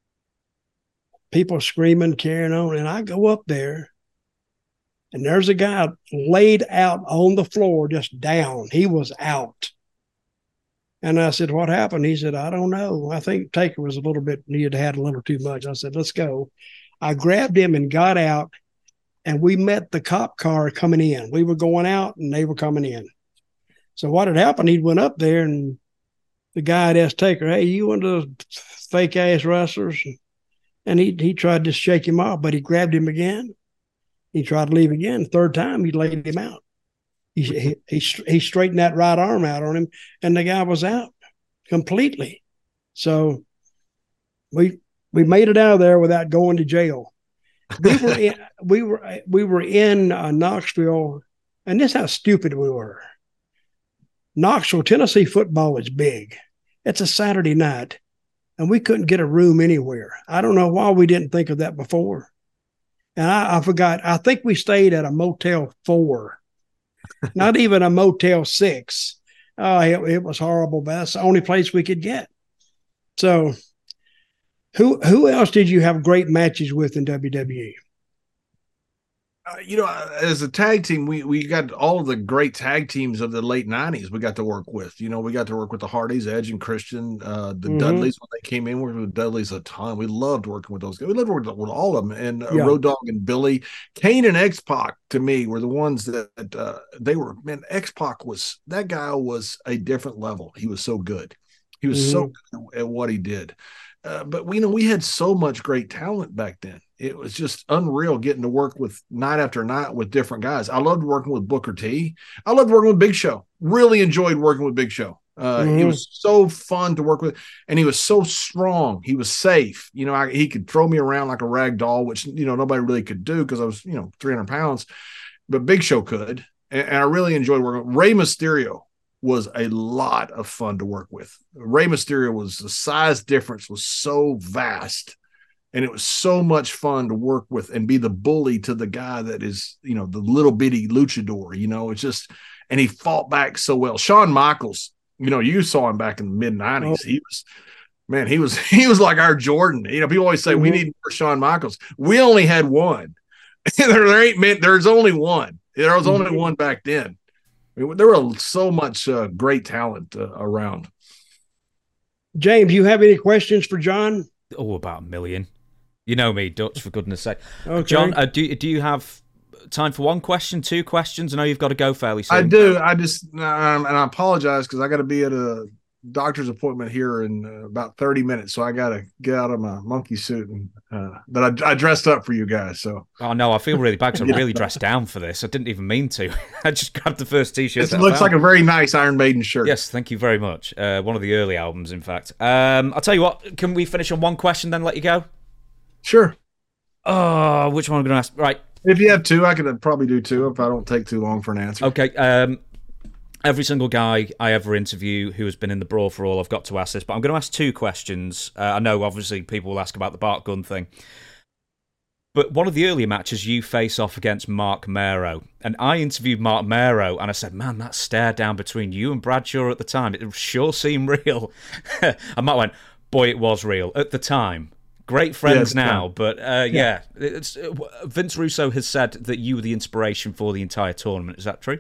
Speaker 2: People screaming, carrying on. And I go up there, and there's a guy laid out on the floor, just down. He was out. And I said, what happened? He said, I don't know. I think Taker was a little bit, he had had a little too much. I said, let's go. I grabbed him and got out, and we met the cop car coming in. We were going out, and they were coming in. So what had happened, he went up there, and the guy had asked Taker, hey, you one of those fake-ass wrestlers? And he he tried to shake him off, but he grabbed him again. He tried to leave again. Third time, he laid him out. He, he, he, he straightened that right arm out on him, and the guy was out completely. So we we made it out of there without going to jail. We were in, we were we were in uh, Knoxville, and this is how stupid we were. Knoxville, Tennessee football is big. It's a Saturday night. And we couldn't get a room anywhere. I don't know why we didn't think of that before. And I, I forgot. I think we stayed at a Motel four, not even a Motel six. Oh, it, it was horrible, but that's the only place we could get. So who who else did you have great matches with in W W E?
Speaker 3: Uh, you know, as a tag team, we, we got all of the great tag teams of the late nineties we got to work with. You know, we got to work with the Hardys, Edge and Christian, uh, the mm-hmm. Dudleys when they came in. We worked with Dudleys a ton. We loved working with those guys. We loved working with all of them. And uh, yeah. Road Dogg and Billy. Kane and X-Pac, to me, were the ones that uh, they were, man, X-Pac was, that guy was a different level. He was so good. He was mm-hmm. so good at what he did. Uh, but we you know we had so much great talent back then. It was just unreal getting to work with night after night with different guys. I loved working with Booker T. I loved working with Big Show. Really enjoyed working with Big Show. Uh, mm-hmm. He was so fun to work with, and he was so strong. He was safe. You know, I, he could throw me around like a rag doll, which you know nobody really could do because I was you know three hundred pounds, but Big Show could, and, and I really enjoyed working with Rey Mysterio. Was a lot of fun to work with. Rey Mysterio was the size difference was so vast, and it was so much fun to work with and be the bully to the guy that is, you know, the little bitty luchador, you know, it's just, and he fought back so well. Shawn Michaels, you know, you saw him back in the mid nineties. Oh. He was, man, he was, he was like our Jordan. You know, people always say mm-hmm. we need more Shawn Michaels. We only had one. there, there ain't, there's only one. There was mm-hmm. only one back then. There was so much uh, great talent uh, around.
Speaker 2: James, you have any questions for John?
Speaker 1: Oh, about a million. You know me, Dutch, for goodness sake.
Speaker 2: Okay.
Speaker 1: John, uh, do, do you have time for one question, two questions? I know you've got to go fairly soon.
Speaker 3: I do. I just, um, and I apologize because I got to be at a doctor's appointment here in uh, about thirty minutes. So I got to get out of my monkey suit and uh, but I, I dressed up for you guys. So
Speaker 1: oh no, I feel really bad because I really dressed down for this. I didn't even mean to. I just grabbed the first t-shirt.
Speaker 3: It looks like a very nice Iron Maiden shirt.
Speaker 1: Yes, thank you very much. Uh, one of the early albums, in fact. Um, I'll tell you what. Can we finish on one question, then let you go?
Speaker 3: Sure.
Speaker 1: Oh, which one am I going to ask? Right.
Speaker 3: If you have two, I could probably do two if I don't take too long for an answer.
Speaker 1: Okay. Um, every single guy I ever interview who has been in the Brawl for All, I've got to ask this, but I'm going to ask two questions. Uh, I know, obviously, people will ask about the Bart Gunn thing. But one of the earlier matches, you face off against Marc Mero. And I interviewed Marc Mero, and I said, man, that stare down between you and Bradshaw at the time, it sure seemed real. And Mark went, Boy, it was real at the time. Great friends yeah, now, but uh, yeah. yeah, it's, uh, Vince Russo has said that you were the inspiration for the entire tournament. Is that true?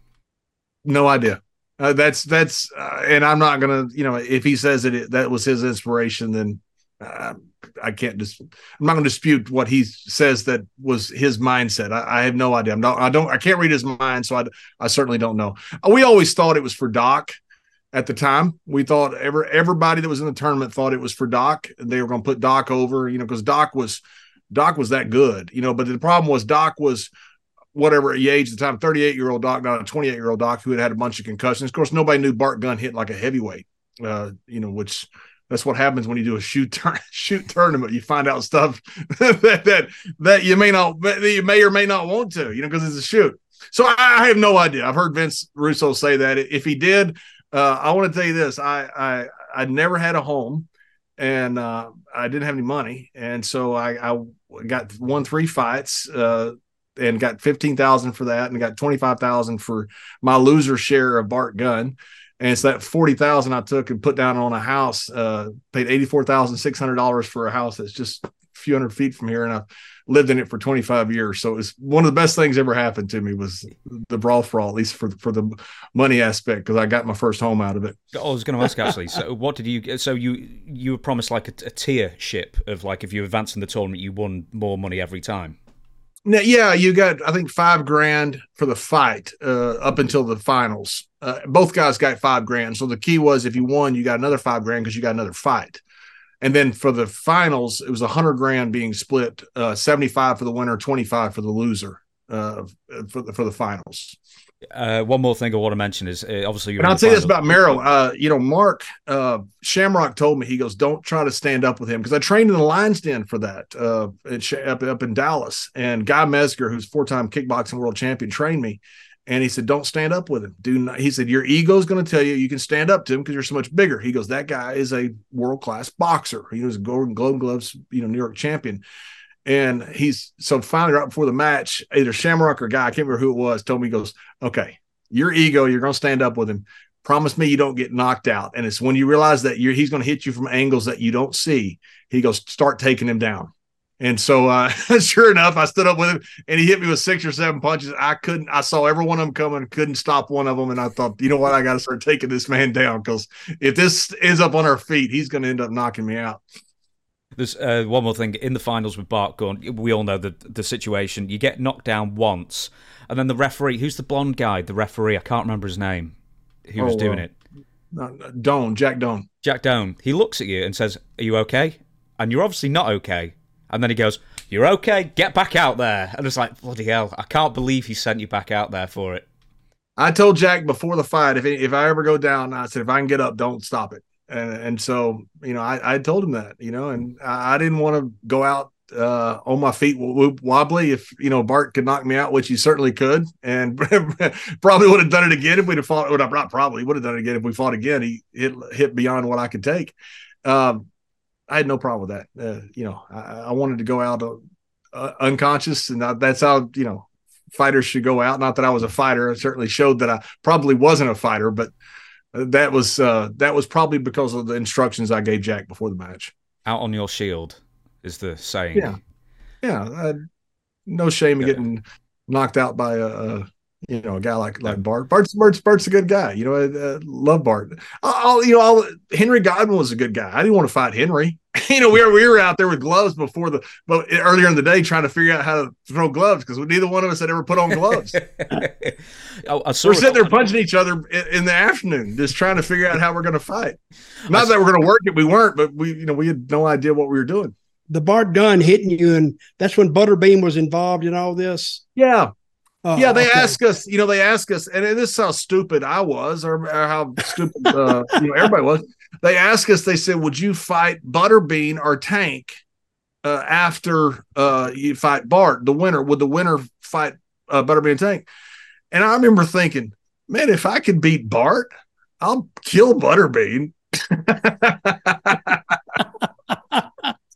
Speaker 1: No
Speaker 3: idea. Uh, that's that's, uh, and I'm not gonna, you know, if he says that it, that was his inspiration, then uh, I can't just. Dis- I'm not gonna dispute what he says that was his mindset. I, I have no idea. I'm not. I don't. I can't read his mind, so I, I certainly don't know. We always thought it was for Doc. At the time, we thought every, everybody that was in the tournament thought it was for Doc. They were going to put Doc over, you know, because Doc was Doc was that good, you know. But the problem was Doc was whatever he aged at the time, thirty-eight-year-old Doc, not a twenty-eight-year-old Doc who had had a bunch of concussions. Of course, nobody knew Bart Gunn hit like a heavyweight, uh, you know, which that's what happens when you do a shoot tur- shoot tournament. You find out stuff that that that you may not that you may or may not want to, you know, because it's a shoot. So I, I have no idea. I've heard Vince Russo say that. If he did. Uh, I want to tell you this. I, I, I never had a home and uh, I didn't have any money. And so I, I got won three fights uh, and got fifteen thousand for that and got twenty-five thousand for my loser share of Bart Gunn. And it's that forty thousand I took and put down on a house, uh, paid eighty-four thousand six hundred dollars for a house that's just a few hundred feet from here. And I lived in it for twenty-five years. So it was one of the best things ever happened to me was the Brawl for All, at least for, for the money aspect, because I got my first home out of it.
Speaker 1: I was going to ask, actually, so what did you, so you, you were promised like a, a tier ship of like, if you advanced in the tournament, you won more money every time.
Speaker 3: Now, yeah, you got, I think, five grand for the fight uh, up until the finals. Uh, both guys got five grand. So the key was if you won, you got another five grand because you got another fight. And then for the finals, it was a hundred grand being split, uh, seventy-five for the winner, twenty-five for the loser uh, for the for the finals.
Speaker 1: Uh, one more thing I want to mention is uh, obviously. You're
Speaker 3: and I'll say this about Merrill. Uh, you know, Mark uh, Shamrock told me, he goes, "Don't try to stand up with him," because I trained in the Lions Den for that uh, up up in Dallas. And Guy Mesger, who's four-time kickboxing world champion, trained me. And he said, don't stand up with him. Do not. He said, your ego is going to tell you you can stand up to him because you're so much bigger. He goes, that guy is a world-class boxer. He was a Golden Globe Gloves, you know, New York champion. And he's so finally right before the match, either Shamrock or Guy, I can't remember who it was, told me, he goes, okay, your ego, you're going to stand up with him. Promise me you don't get knocked out. And it's when you realize that you're, he's going to hit you from angles that you don't see. He goes, start taking him down. And so, uh, sure enough, I stood up with him, and he hit me with six or seven punches. I couldn't. I saw every one of them coming, couldn't stop one of them, and I thought, you know what, I got to start taking this man down because if this ends up on our feet, he's going to end up knocking me out.
Speaker 1: There's uh, one more thing in the finals with Bart Gunn. We all know the the situation. You get knocked down once, and then the referee, who's the blonde guy, the referee, I can't remember his name, who oh, was doing uh, it.
Speaker 3: Uh, Doan, Jack Doan.
Speaker 1: Jack Doan. He looks at you and says, "Are you okay?" And you're obviously not okay. And then he goes, "You're okay, get back out there." And it's like, bloody hell, I can't believe he sent you back out there for it.
Speaker 3: I told Jack before the fight, if if I ever go down, I said, if I can get up, don't stop it. And and so, you know, I, I told him that, you know, and I, I didn't want to go out uh, on my feet wobbly if, you know, Bart could knock me out, which he certainly could. And probably would have done it again if we'd have fought. Well, not probably would have done it again if we fought again. He hit, hit beyond what I could take. Um, I had no problem with that. Uh, you know, I, I wanted to go out uh, unconscious, and I, that's how, you know, fighters should go out. Not that I was a fighter. It certainly showed that I probably wasn't a fighter, but that was uh, that was probably because of the instructions I gave Jack before the match.
Speaker 1: Out on your shield is the saying.
Speaker 3: Yeah, yeah. Uh, no shame in yeah. getting knocked out by a, a you know a guy like like Bart. Bart's Bart's, Bart's a good guy. You know, I uh, love Bart. I'll, you know, I'll, Henry Godwin was a good guy. I didn't want to fight Henry. You know, we were we were out there with gloves before the, but earlier in the day trying to figure out how to throw gloves because neither one of us had ever put on gloves. I, I we're sitting there punching each other in, in the afternoon, just trying to figure out how we're going to fight. Not that we're going to work it, we weren't, but we, you know, we had no idea what we were doing.
Speaker 2: The Bart Gunn hitting you, and that's when Butterbean was involved in all this.
Speaker 3: Yeah. Uh, yeah, they okay. ask us, you know, they ask us, and this is how stupid I was, or, or how stupid, uh, you know, everybody was. They asked us, they said, would you fight Butterbean or Tank uh, after uh, you fight Bart, the winner? Would the winner fight uh, Butterbean and Tank? And I remember thinking, man, if I could beat Bart, I'll kill Butterbean.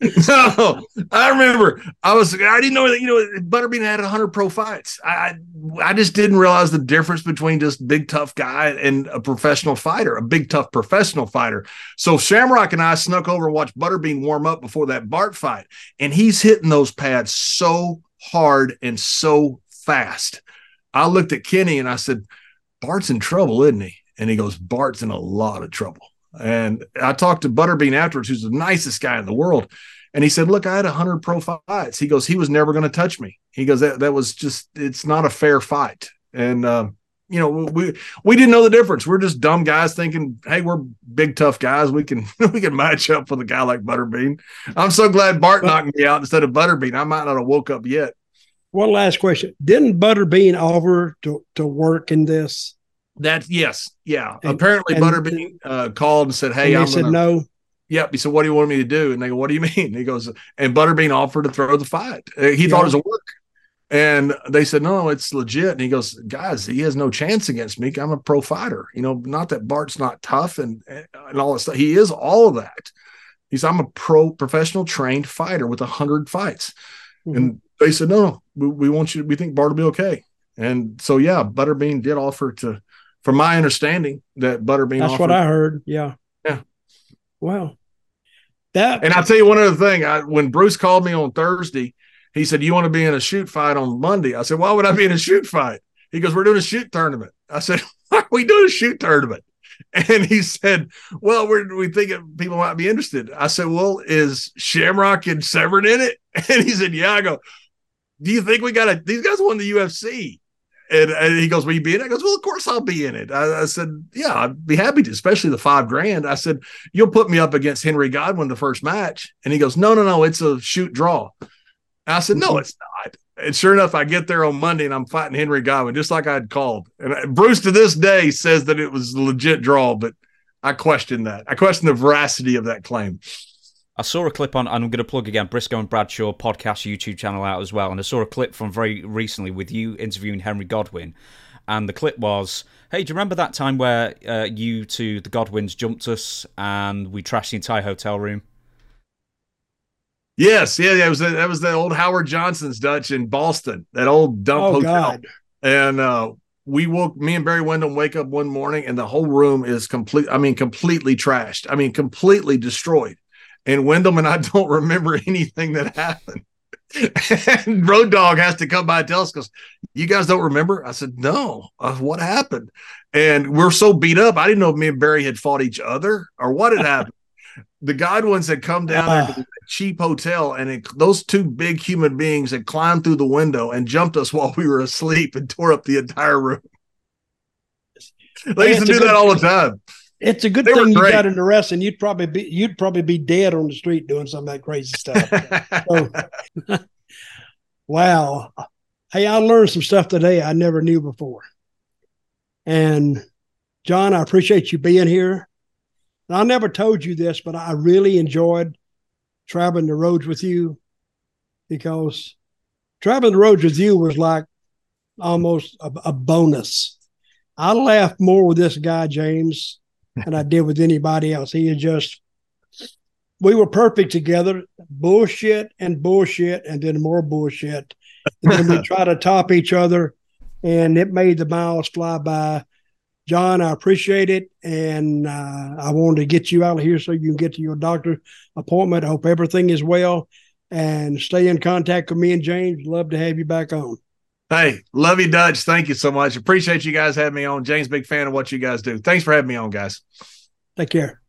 Speaker 3: No, I remember I was, I didn't know that, you know, Butterbean had one hundred pro fights. I, I just didn't realize the difference between just big, tough guy and a professional fighter, a big, tough professional fighter. So Shamrock and I snuck over and watched Butterbean warm up before that Bart fight. And he's hitting those pads so hard and so fast. I looked at Kenny and I said, Bart's in trouble, isn't he? And he goes, Bart's in a lot of trouble. And I talked to Butterbean afterwards, who's the nicest guy in the world. And he said, look, I had one hundred pro fights. He goes, he was never going to touch me. He goes, that, that was just, it's not a fair fight. And, uh, you know, we we didn't know the difference. We're just dumb guys thinking, hey, we're big, tough guys. We can we can match up with a guy like Butterbean. I'm so glad Bart knocked me out instead of Butterbean. I might not have woke up yet.
Speaker 2: One last question. Didn't Butterbean offer to, to work in this?
Speaker 3: That yes, yeah.
Speaker 2: And,
Speaker 3: Apparently,
Speaker 2: and,
Speaker 3: Butterbean uh, called and said, "Hey,
Speaker 2: and
Speaker 3: I'm."
Speaker 2: said
Speaker 3: gonna,
Speaker 2: no.
Speaker 3: Yep. He said, "What do you want me to do?" And they go, "What do you mean?" And he goes, and Butterbean offered to throw the fight. Uh, he yeah. thought it was a work, and they said, "No, it's legit." And he goes, "Guys, he has no chance against me. I'm a pro fighter. You know, not that Bart's not tough and and all that stuff. He is all of that." He said, "I'm a pro professional trained fighter with a hundred fights," mm-hmm. and they said, "No, no, we, we want you. We think Bart will be okay." And so, yeah, Butterbean did offer to. From my understanding, that Butterbean.
Speaker 2: That's
Speaker 3: offered,
Speaker 2: what I heard. Yeah.
Speaker 3: Yeah.
Speaker 2: Wow. That.
Speaker 3: And I'll tell you one other thing. I, when Bruce called me on Thursday, he said, "You want to be in a shoot fight on Monday?" I said, "Why would I be in a shoot fight?" He goes, "We're doing a shoot tournament." I said, "Why are we doing a shoot tournament?" And he said, "Well, we're, we think people might be interested." I said, "Well, is Shamrock and Severn in it?" And he said, "Yeah." I go, "Do you think we got to, these guys won the U F C?" And, and he goes, "Will you be in it?" I goes, "Well, of course I'll be in it." I, I said, "Yeah, I'd be happy to, especially the five grand." I said, "You'll put me up against Henry Godwin the first match." And he goes, "No, no, no, it's a shoot draw." And I said, "No, it's not." And sure enough, I get there on Monday and I'm fighting Henry Godwin, just like I'd called. And Bruce to this day says that it was a legit draw, but I question that. I question the veracity of that claim.
Speaker 1: I saw a clip on, and I'm going to plug again, Briscoe and Bradshaw podcast YouTube channel out as well, and I saw a clip from very recently with you interviewing Henry Godwin, and the clip was, "Hey, do you remember that time where uh, you two, the Godwins, jumped us and we trashed the entire hotel room?"
Speaker 3: Yes, yeah, yeah, it was the, that was the old Howard Johnson's Dutch in Boston, that old dump
Speaker 2: oh,
Speaker 3: hotel.
Speaker 2: God.
Speaker 3: And uh, we woke, me and Barry Windham wake up one morning and the whole room is complete, I mean, completely trashed. I mean, completely destroyed. And Windham and I don't remember anything that happened. And Road Dogg has to come by and tell us, because you guys don't remember? I said, "No, uh, what happened?" And we're so beat up. I didn't know if me and Barry had fought each other or what had happened. The Godwins had come down uh, there to the cheap hotel, and it, those two big human beings had climbed through the window and jumped us while we were asleep and tore up the entire room. They used to do that all the time.
Speaker 2: It's a good they thing you got into wrestling. You'd probably be you'd probably be dead on the street doing some of that crazy stuff. So, wow. Hey, I learned some stuff today I never knew before. And John, I appreciate you being here. And I never told you this, but I really enjoyed traveling the roads with you, because traveling the roads with you was like almost a, a bonus. I laughed more with this guy, James, than I did with anybody else. He is just, we were perfect together. Bullshit and bullshit and then more bullshit. And then we try to top each other, and it made the miles fly by. John, I appreciate it, and uh, I wanted to get you out of here so you can get to your doctor appointment. I hope everything is well, and stay in contact with me and James. Love to have you back on.
Speaker 3: Hey, love you, Dutch. Thank you so much. Appreciate you guys having me on. James, big fan of what you guys do. Thanks for having me on, guys.
Speaker 2: Take care.